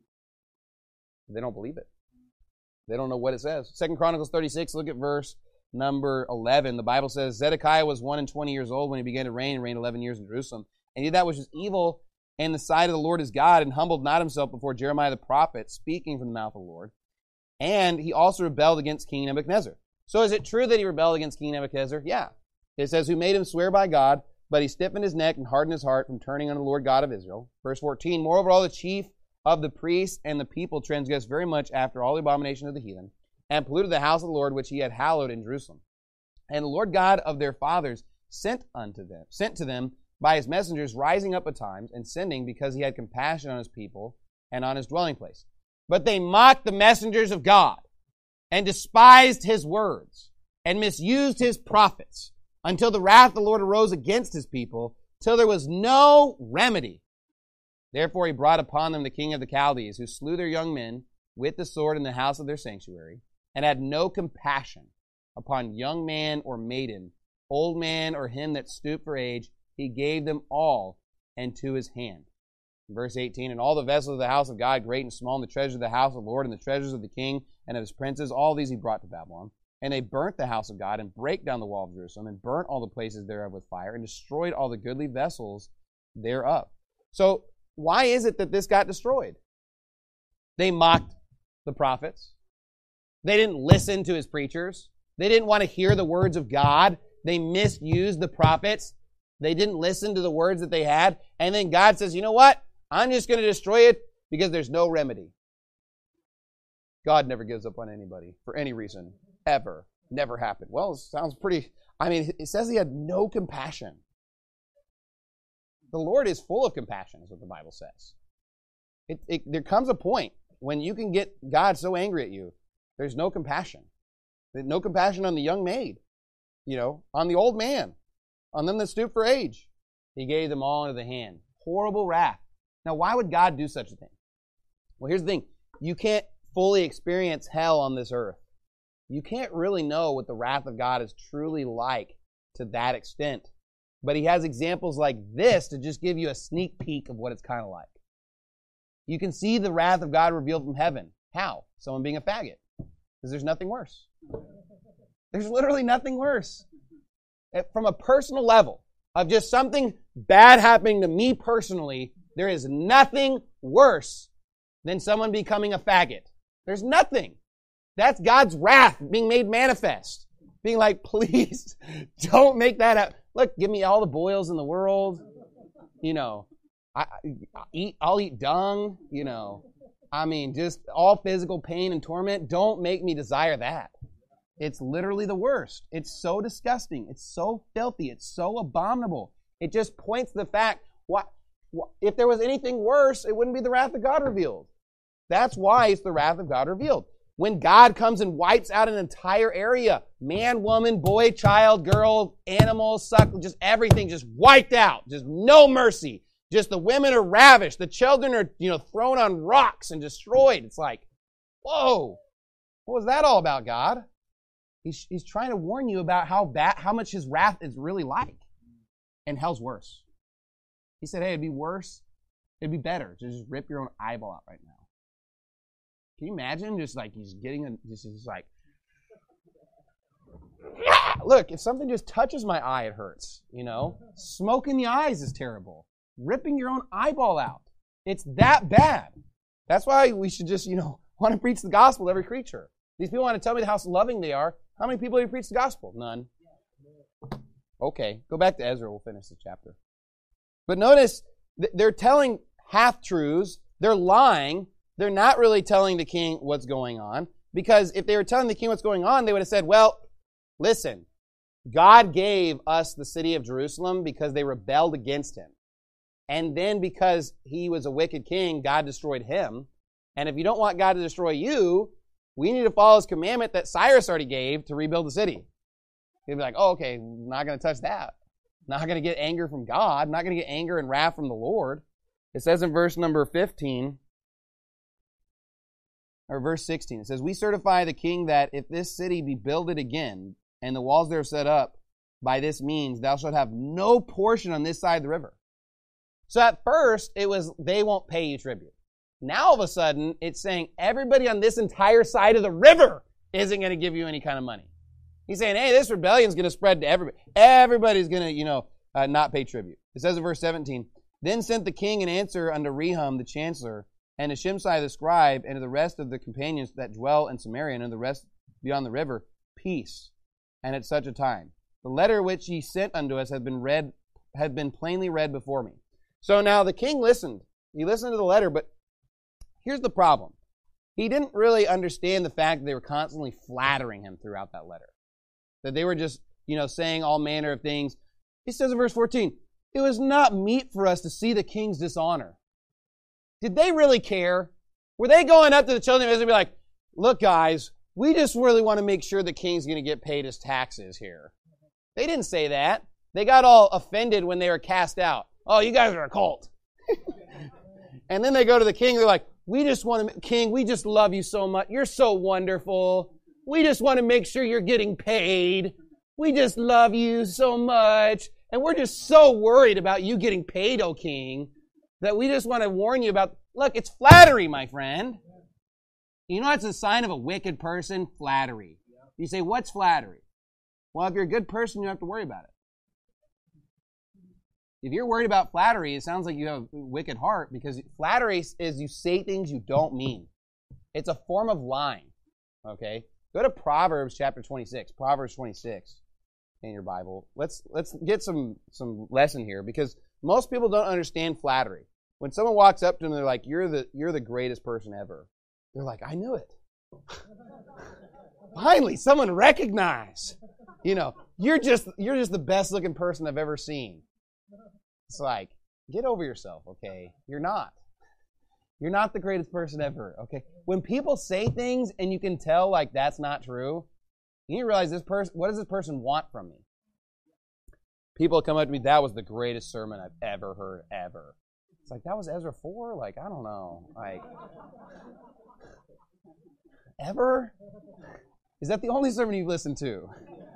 They don't believe it. They don't know what it says. Second Chronicles thirty-six, look at verse number eleven. The Bible says, Zedekiah was one and twenty years old when he began to reign and reigned eleven years in Jerusalem. And he did that which was evil in the sight of the Lord his God, and humbled not himself before Jeremiah the prophet, speaking from the mouth of the Lord. And he also rebelled against King Nebuchadnezzar. So is it true that he rebelled against King Nebuchadnezzar? Yeah. It says, who made him swear by God, but he stiffened his neck and hardened his heart from turning unto the Lord God of Israel. Verse fourteen, moreover, all the chief of the priests and the people transgressed very much after all the abomination of the heathen, and polluted the house of the Lord which he had hallowed in Jerusalem. And the Lord God of their fathers sent unto them, sent to them by his messengers, rising up at times and sending, because he had compassion on his people and on his dwelling place. But they mocked the messengers of God and despised his words and misused his prophets until the wrath of the Lord arose against his people, till there was no remedy. Therefore he brought upon them the king of the Chaldees, who slew their young men with the sword in the house of their sanctuary, and had no compassion upon young man or maiden, old man or him that stooped for age. He gave them all into his hand. Verse eighteen, and all the vessels of the house of God, great and small, and the treasures of the house of the Lord, and the treasures of the king and of his princes, all these he brought to Babylon. And they burnt the house of God, and brake down the wall of Jerusalem, and burnt all the places thereof with fire, and destroyed all the goodly vessels thereof. So why is it that this got destroyed? They mocked the prophets. They didn't listen to his preachers. They didn't want to hear the words of God. They misused the prophets. They didn't listen to the words that they had. And then God says, you know what? I'm just going to destroy it because there's no remedy. God never gives up on anybody for any reason, ever. Never happened. Well, it sounds pretty, I mean, it says he had no compassion. The Lord is full of compassion, is what the Bible says. It, it, there comes a point when you can get God so angry at you, there's no compassion. No compassion on the young maid, you know, on the old man, on them that stoop for age. He gave them all into the hand. Horrible wrath. Now, why would God do such a thing? Well, here's the thing. You can't fully experience hell on this earth. You can't really know what the wrath of God is truly like to that extent. But he has examples like this to just give you a sneak peek of what it's kind of like. You can see the wrath of God revealed from heaven. How? Someone being a faggot. Because there's nothing worse. There's literally nothing worse. From a personal level of just something bad happening to me personally, there is nothing worse than someone becoming a faggot. There's nothing. That's God's wrath being made manifest. Being like, please, don't make that happen. Look, give me all the boils in the world. You know, I, I eat, I'll eat dung. You know, I mean, just all physical pain and torment. Don't make me desire that. It's literally the worst. It's so disgusting. It's so filthy. It's so abominable. It just points to the fact, what, what, if there was anything worse, it wouldn't be the wrath of God revealed. That's why it's the wrath of God revealed. When God comes and wipes out an entire area, man, woman, boy, child, girl, animal, suck, just everything just wiped out. Just no mercy. Just the women are ravished. The children are, you know, thrown on rocks and destroyed. It's like, whoa, what was that all about, God? He's, he's trying to warn you about how bad, how much his wrath is really like. And hell's worse. He said, hey, it'd be worse. It'd be better to just rip your own eyeball out right now. Can you imagine just like he's getting a, just, just like, look, if something just touches my eye, it hurts, you know? Smoke in the eyes is terrible. Ripping your own eyeball out. It's that bad. That's why we should just, you know, want to preach the gospel to every creature. These people want to tell me how loving they are. How many people have you preached the gospel? None. Okay, go back to Ezra. We'll finish the chapter. But notice, they're telling half-truths. They're lying. They're not really telling the king what's going on. Because if they were telling the king what's going on, they would have said, well, listen, God gave us the city of Jerusalem because they rebelled against him. And then because he was a wicked king, God destroyed him. And if you don't want God to destroy you, we need to follow his commandment that Cyrus already gave to rebuild the city. He'd be like, oh, okay, not going to touch that. Not going to get anger from God. Not going to get anger and wrath from the Lord. It says in verse number fifteen, or verse sixteen, it says, we certify the king that if this city be builded again, and the walls there set up by this means, thou shalt have no portion on this side of the river. So at first, it was, they won't pay you tribute. Now all of a sudden, it's saying everybody on this entire side of the river isn't going to give you any kind of money. He's saying, hey, this rebellion is going to spread to everybody. Everybody's going to, you know, uh, not pay tribute. It says in verse seventeen, then sent the king an answer unto Rehum the chancellor, and to Shimshai the scribe, and to the rest of the companions that dwell in Samaria, and to the rest beyond the river, peace, and at such a time. The letter which ye sent unto us had been read, had been plainly read before me. So now the king listened. He listened to the letter, but here's the problem. He didn't really understand the fact that they were constantly flattering him throughout that letter. That they were just, you know, saying all manner of things. He says in verse fourteen, it was not meet for us to see the king's dishonor. Did they really care? Were they going up to the children of Israel and be like, look, guys, we just really want to make sure the king's going to get paid his taxes here. They didn't say that. They got all offended when they were cast out. Oh, you guys are a cult. And then they go to the king. They're like, we just want to, king, we just love you so much. You're so wonderful. We just want to make sure you're getting paid. We just love you so much. And we're just so worried about you getting paid, O king, that we just want to warn you about, look, it's flattery, my friend. You know what's a sign of a wicked person? Flattery. You say, what's flattery? Well, if you're a good person, you don't have to worry about it. If you're worried about flattery, it sounds like you have a wicked heart, because flattery is you say things you don't mean. It's a form of lying. Okay? Go to Proverbs chapter twenty-six. Proverbs twenty-six in your Bible. Let's let's get some, some lesson here, because most people don't understand flattery. When someone walks up to them, they're like, you're the you're the greatest person ever. They're like, I knew it. Finally, someone recognized. You know, you're just you're just the best looking person I've ever seen. It's like, get over yourself, okay? You're not. You're not the greatest person ever, okay? When people say things and you can tell like that's not true, You need to realize this person, what does this person want from me? People come up to me, that was the greatest sermon I've ever heard, ever. It's like, that was Ezra four? Like, I don't know. Like, ever? Is that the only sermon you've listened to?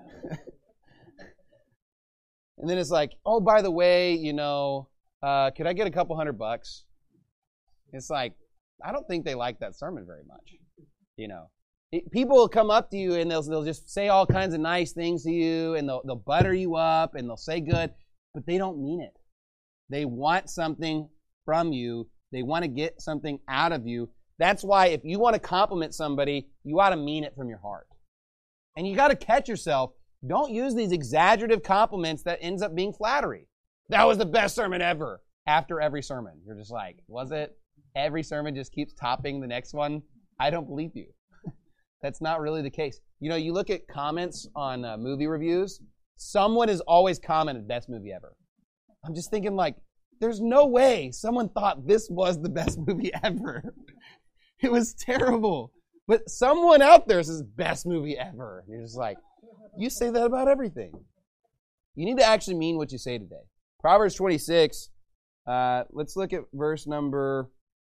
And then it's like, oh, by the way, you know, uh, could I get a couple hundred bucks? It's like, I don't think they like that sermon very much. You know, it, people will come up to you and they'll they'll just say all kinds of nice things to you, and they'll they'll butter you up and they'll say good, but they don't mean it. They want something from you. They want to get something out of you. That's why if you want to compliment somebody, you ought to mean it from your heart. And you got to catch yourself. Don't use these exaggerative compliments that ends up being flattery. That was the best sermon ever. After every sermon, you're just like, was it? Every sermon just keeps topping the next one. I don't believe you. That's not really the case. You know, you look at comments on uh, movie reviews, someone has always commented, best movie ever. I'm just thinking like, there's no way someone thought this was the best movie ever. It was terrible. But someone out there says, best movie ever. And you're just like, you say that about everything. You need to actually mean what you say today. Proverbs twenty-six, uh, let's look at verse number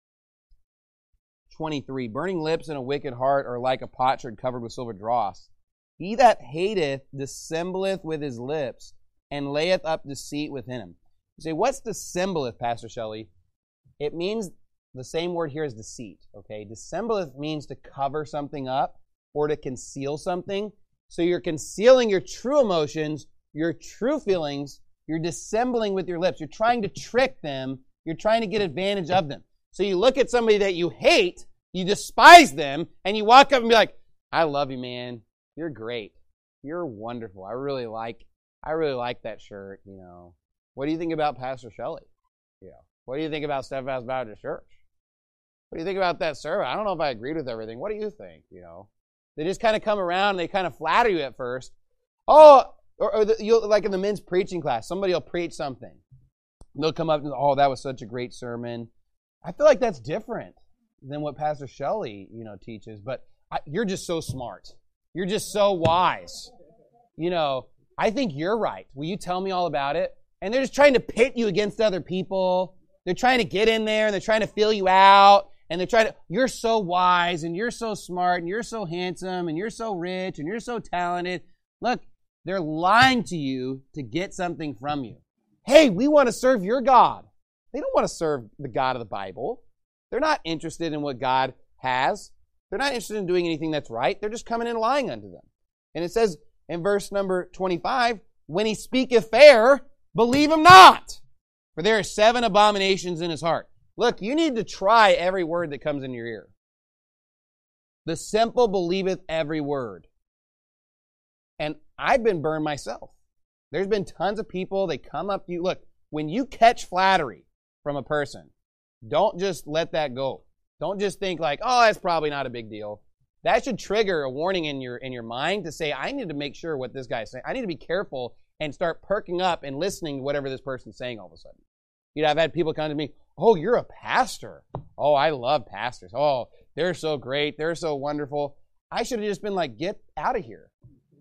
twenty-three. Burning lips and a wicked heart are like a potsherd covered with silver dross. He that hateth dissembleth with his lips, and layeth up deceit within him. You say, what's dissembleth, Pastor Shelley? It means the same word here as deceit. Okay, dissembleth means to cover something up or to conceal something. So you're concealing your true emotions, your true feelings. You're dissembling with your lips. You're trying to trick them. You're trying to get advantage of them. So you look at somebody that you hate, you despise them, and you walk up and be like, I love you, man. You're great. You're wonderful. I really like, I really like that shirt, you know. What do you think about Pastor Shelley? You know, what do you think about Steadfast Baptist Church? What do you think about that sermon? I don't know if I agreed with everything. What do you think? You know, they just kind of come around and they kind of flatter you at first. Oh, or, or the, you'll, like in the men's preaching class, somebody will preach something. They'll come up and, oh, that was such a great sermon. I feel like that's different than what Pastor Shelley, you know, teaches. But I, you're just so smart. You're just so wise. You know, I think you're right. Will you tell me all about it? And they're just trying to pit you against other people. They're trying to get in there and they're trying to feel you out. And they're trying to, you're so wise and you're so smart and you're so handsome and you're so rich and you're so talented. Look, they're lying to you to get something from you. Hey, we want to serve your God. They don't want to serve the God of the Bible. They're not interested in what God has. They're not interested in doing anything that's right. They're just coming in lying unto them. And it says in verse number twenty-five, when he speaketh fair, believe him not, for there are seven abominations in his heart. Look, you need to try every word that comes in your ear. The simple believeth every word. And I've been burned myself. There's been tons of people, they come up to you. Look, when you catch flattery from a person, don't just let that go. Don't just think like, oh, that's probably not a big deal. That should trigger a warning in your in your mind to say, I need to make sure what this guy is saying. I need to be careful and start perking up and listening to whatever this person's saying all of a sudden. You know, I've had people come to me, oh, you're a pastor. Oh, I love pastors. Oh, they're so great. They're so wonderful. I should have just been like, get out of here.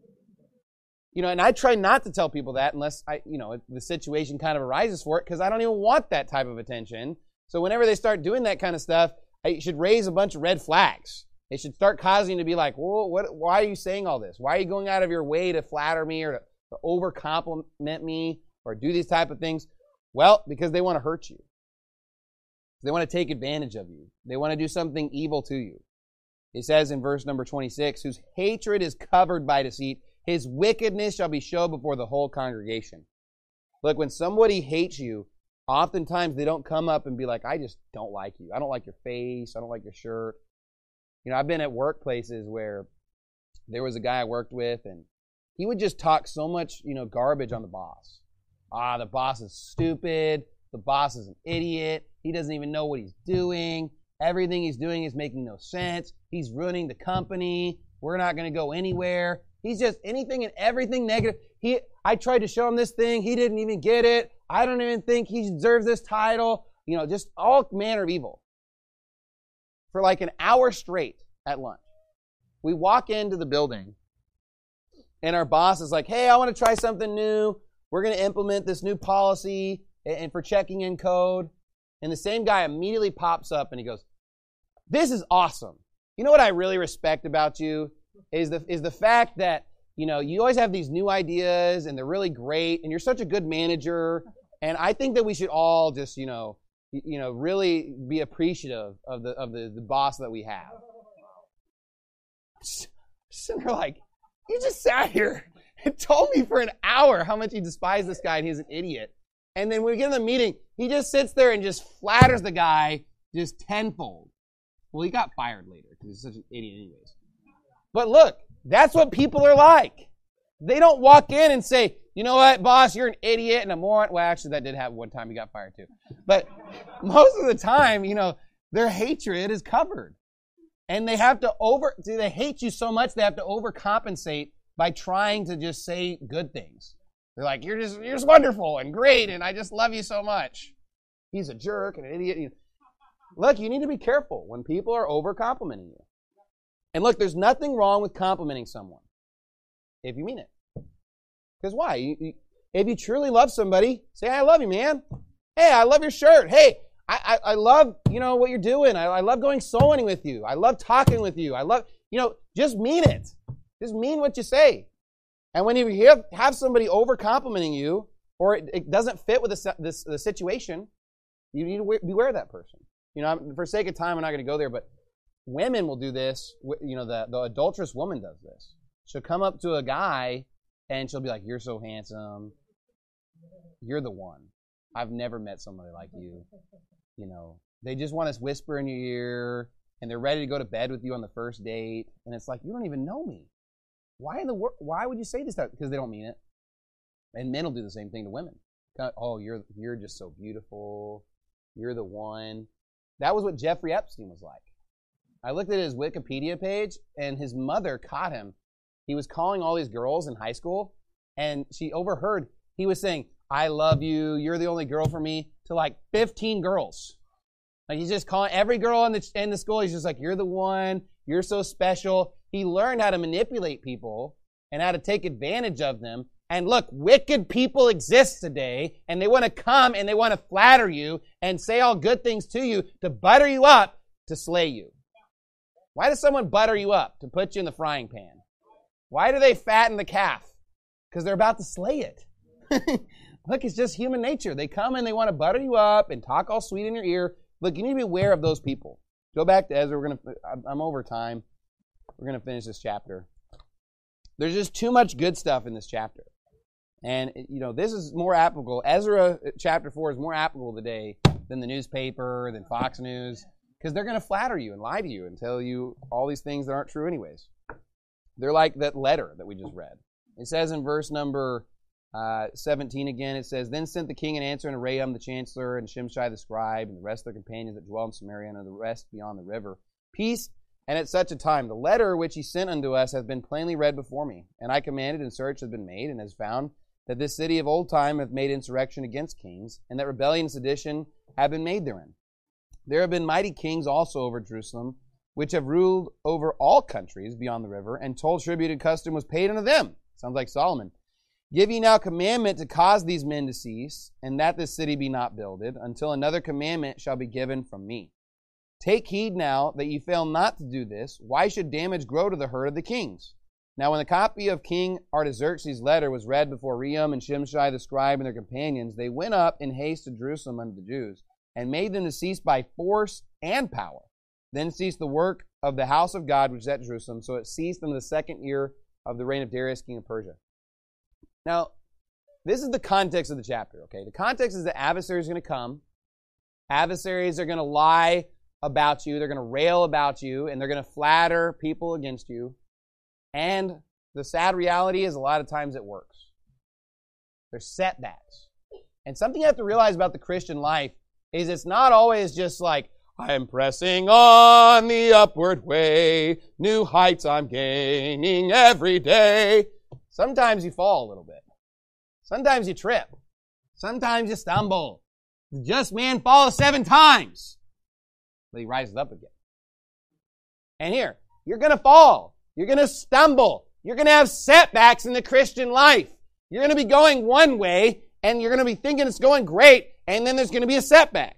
You know, and I try not to tell people that unless I, you know, the situation kind of arises for it, because I don't even want that type of attention. So whenever they start doing that kind of stuff, it should raise a bunch of red flags. It should start causing you to be like, well, what, why are you saying all this? Why are you going out of your way to flatter me or to, to over compliment me or do these type of things? Well, because they want to hurt you. They want to take advantage of you. They want to do something evil to you. It says in verse number twenty-six, whose hatred is covered by deceit, his wickedness shall be shown before the whole congregation. Look, when somebody hates you, oftentimes they don't come up and be like, I just don't like you. I don't like your face. I don't like your shirt. You know, I've been at workplaces where there was a guy I worked with, and he would just talk so much, you know, garbage on the boss. Ah, the boss is stupid. The boss is an idiot. He doesn't even know what he's doing. Everything he's doing is making no sense. He's ruining the company. We're not going to go anywhere. He's just anything and everything negative. He, I tried to show him this thing. He didn't even get it. I don't even think he deserves this title. You know, just all manner of evil. For like an hour straight at lunch. We walk into the building, and our boss is like, hey, I want to try something new. We're going to implement this new policy and for checking in code. And the same guy immediately pops up and he goes, this is awesome. You know what I really respect about you is the is the fact that, you know, you always have these new ideas and they're really great and you're such a good manager. And I think that we should all just, you know, you know, really be appreciative of the of the, the boss that we have. So they're like, you just sat here and told me for an hour how much you despise this guy and he's an idiot. And then when we get in the meeting, he just sits there and just flatters the guy just tenfold. Well, he got fired later because he's such an idiot anyways. But look, that's what people are like. They don't walk in and say, you know what, boss, you're an idiot and a moron. Well, actually, that did happen one time. He got fired too. But most of the time, you know, their hatred is covered. And they have to over, see, they hate you so much, they have to overcompensate by trying to just say good things. They're like, you're just, you're just wonderful and great, and I just love you so much. He's a jerk and an idiot. Look, you need to be careful when people are over-complimenting you. And look, there's nothing wrong with complimenting someone if you mean it. Because why? You, you, if you truly love somebody, say, I love you, man. Hey, I love your shirt. Hey, I, I, I love, you know, what you're doing. I, I love going soul-winning with you. I love talking with you. I love, you know, just mean it. Just mean what you say. And when you have, have somebody over-complimenting you, or it, it doesn't fit with the, this, the situation, you need to beware of that person. You know, for sake of time, I'm not going to go there, but women will do this. You know, the, the adulterous woman does this. She'll come up to a guy, and she'll be like, you're so handsome. You're the one. I've never met somebody like you. You know, they just want to whisper in your ear, and they're ready to go to bed with you on the first date. And it's like, you don't even know me. Why in the world? Why would you say this stuff? Because they don't mean it. And men will do the same thing to women. Oh, you're you're just so beautiful. You're the one. That was what Jeffrey Epstein was like. I looked at his Wikipedia page, and his mother caught him. He was calling all these girls in high school, and she overheard. He was saying, I love you. You're the only girl for me, to like fifteen girls. Like he's just calling every girl in the, in the school. He's just like, you're the one. You're so special. He learned how to manipulate people and how to take advantage of them. And look, wicked people exist today, and they want to come and they want to flatter you and say all good things to you to butter you up to slay you. Why does someone butter you up? To put you in the frying pan. Why do they fatten the calf? Because they're about to slay it. Look, it's just human nature. They come and they want to butter you up and talk all sweet in your ear. Look, you need to be aware of those people. Go back to Ezra. We're gonna. I'm over time. We're gonna finish this chapter. There's just too much good stuff in this chapter, and you know this is more applicable. Ezra chapter four is more applicable today than the newspaper, than Fox News, because they're gonna flatter you and lie to you and tell you all these things that aren't true anyways. They're like that letter that we just read. It says in verse number uh, seventeen again, it says, Then sent the king an answer unto Raham the chancellor, and Shimshai the scribe, and the rest of their companions that dwell in Samaria, and the rest beyond the river. Peace, and at such a time. The letter which he sent unto us hath been plainly read before me. And I commanded, and search hath been made, and has found that this city of old time hath made insurrection against kings, and that rebellion and sedition have been made therein. There have been mighty kings also over Jerusalem, which have ruled over all countries beyond the river, and toll tribute and custom was paid unto them. Sounds like Solomon. Give ye now commandment to cause these men to cease, and that this city be not builded, until another commandment shall be given from me. Take heed now that ye fail not to do this. Why should damage grow to the hurt of the kings? Now when the copy of King Artaxerxes' letter was read before Rehum and Shimshai the scribe and their companions, they went up in haste to Jerusalem unto the Jews, and made them to cease by force and power. Then ceased the work of the house of God which is at Jerusalem, so it ceased in the second year of the reign of Darius, king of Persia. Now, this is the context of the chapter, okay? The context is that adversaries are going to come. Adversaries are going to lie about you. They're going to rail about you, and they're going to flatter people against you. And the sad reality is a lot of times it works. There's setbacks. And something you have to realize about the Christian life is it's not always just like, I am pressing on the upward way, new heights I'm gaining every day. Sometimes you fall a little bit. Sometimes you trip. Sometimes you stumble. The just man falls seven times, but he rises up again. And here, you're going to fall. You're going to stumble. You're going to have setbacks in the Christian life. You're going to be going one way, and you're going to be thinking it's going great, and then there's going to be a setback.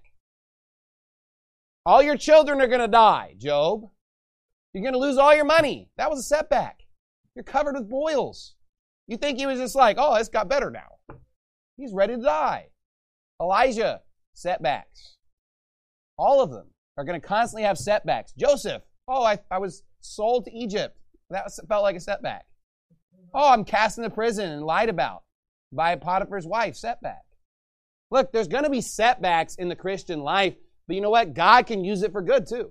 All your children are going to die, Job. You're going to lose all your money. That was a setback. You're covered with boils. You think he was just like, oh, it's got better now. He's ready to die. Elijah, setbacks. All of them are going to constantly have setbacks. Joseph, oh, I, I was sold to Egypt. That was, felt like a setback. Oh, I'm cast into prison and lied about by Potiphar's wife. Setback. Look, there's going to be setbacks in the Christian life, but you know what? God can use it for good too.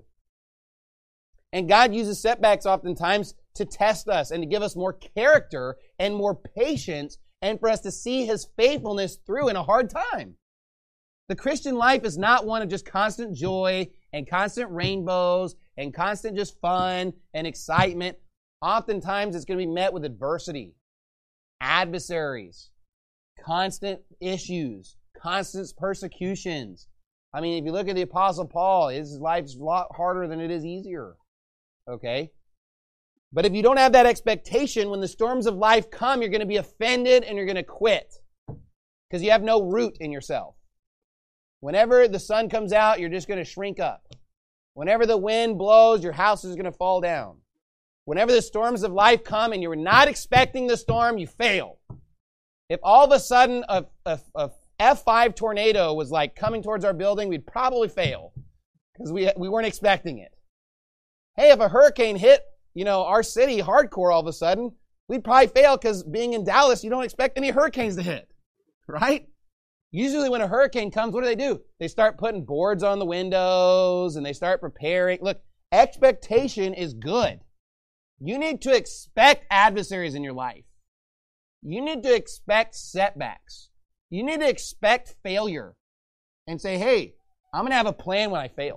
And God uses setbacks oftentimes to test us and to give us more character and more patience and for us to see His faithfulness through in a hard time. The Christian life is not one of just constant joy and constant rainbows and constant just fun and excitement. Oftentimes it's going to be met with adversity, adversaries, constant issues, constant persecutions. I mean, if you look at the Apostle Paul, his life's a lot harder than it is easier. Okay? But if you don't have that expectation, when the storms of life come, you're going to be offended and you're going to quit because you have no root in yourself. Whenever the sun comes out, you're just going to shrink up. Whenever the wind blows, your house is going to fall down. Whenever the storms of life come and you're not expecting the storm, you fail. If all of a sudden a, a, a F five tornado was like coming towards our building, we'd probably fail because we, we weren't expecting it. Hey, if a hurricane hit, you know, our city hardcore all of a sudden, we'd probably fail because being in Dallas, you don't expect any hurricanes to hit, right? Usually when a hurricane comes, what do they do? They start putting boards on the windows and they start preparing. Look, expectation is good. You need to expect adversaries in your life. You need to expect setbacks. You need to expect failure and say, hey, I'm going to have a plan when I fail.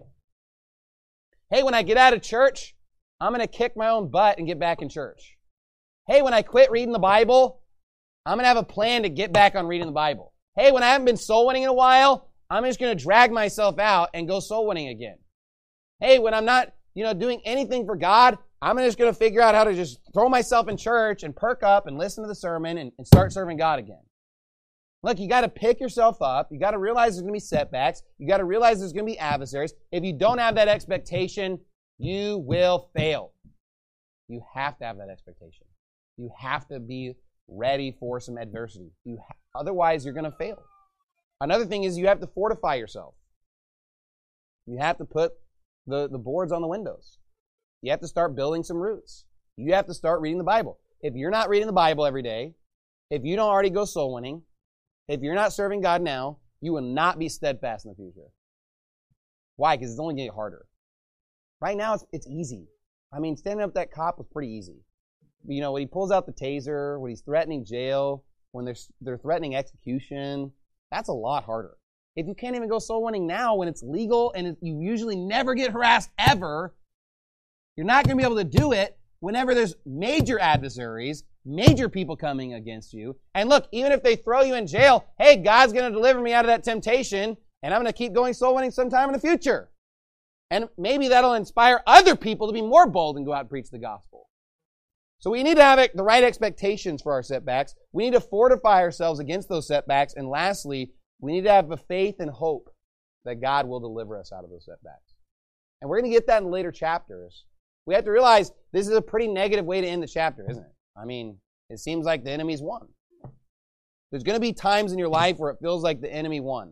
Hey, when I get out of church, I'm going to kick my own butt and get back in church. Hey, when I quit reading the Bible, I'm going to have a plan to get back on reading the Bible. Hey, when I haven't been soul winning in a while, I'm just going to drag myself out and go soul winning again. Hey, when I'm not, you know, doing anything for God, I'm just going to figure out how to just throw myself in church and perk up and listen to the sermon and, and start serving God again. Look, you got to pick yourself up. You got to realize there's going to be setbacks. You got to realize there's going to be adversaries. If you don't have that expectation, you will fail. You have to have that expectation. You have to be ready for some adversity. You ha- otherwise, you're going to fail. Another thing is you have to fortify yourself. You have to put the, the boards on the windows. You have to start building some roots. You have to start reading the Bible. If you're not reading the Bible every day, if you don't already go soul winning, if you're not serving God now, you will not be steadfast in the future. Why? Because it's only getting harder. Right now, it's, it's easy. I mean, standing up that cop was pretty easy. You know, when he pulls out the taser, when he's threatening jail, when they're, they're threatening execution, that's a lot harder. If you can't even go soul winning now when it's legal and it, you usually never get harassed ever, you're not going to be able to do it whenever there's major adversaries, major people coming against you. And look, even if they throw you in jail, hey, God's going to deliver me out of that temptation, and I'm going to keep going soul winning sometime in the future. And maybe that'll inspire other people to be more bold and go out and preach the gospel. So we need to have the right expectations for our setbacks. We need to fortify ourselves against those setbacks. And lastly, we need to have a faith and hope that God will deliver us out of those setbacks. And we're going to get that in later chapters. We have to realize this is a pretty negative way to end the chapter, isn't it? I mean, it seems like the enemy's won. There's going to be times in your life where it feels like the enemy won.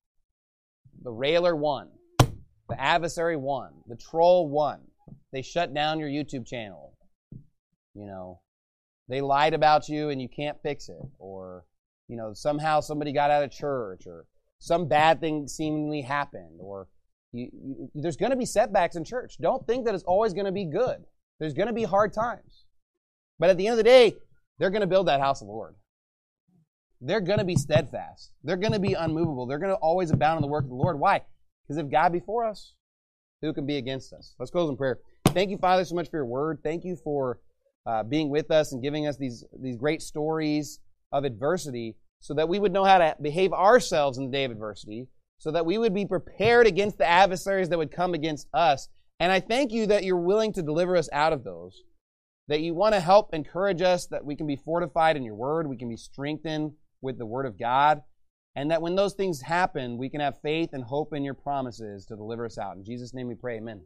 The railer won. The adversary won. The troll won. They shut down your YouTube channel. You know, they lied about you and you can't fix it. Or, you know, somehow somebody got out of church or some bad thing seemingly happened. Or you, you, there's going to be setbacks in church. Don't think that it's always going to be good. There's going to be hard times. But at the end of the day, they're going to build that house of the Lord. They're going to be steadfast. They're going to be unmovable. They're going to always abound in the work of the Lord. Why? Because if God be for us, who can be against us? Let's close in prayer. Thank you, Father, so much for your word. Thank you for uh, being with us and giving us these, these great stories of adversity so that we would know how to behave ourselves in the day of adversity, so that we would be prepared against the adversaries that would come against us. And I thank you that you're willing to deliver us out of those. that you want to help encourage us that we can be fortified in your word, we can be strengthened with the word of God, and that when those things happen, we can have faith and hope in your promises to deliver us out. In Jesus' name we pray, amen.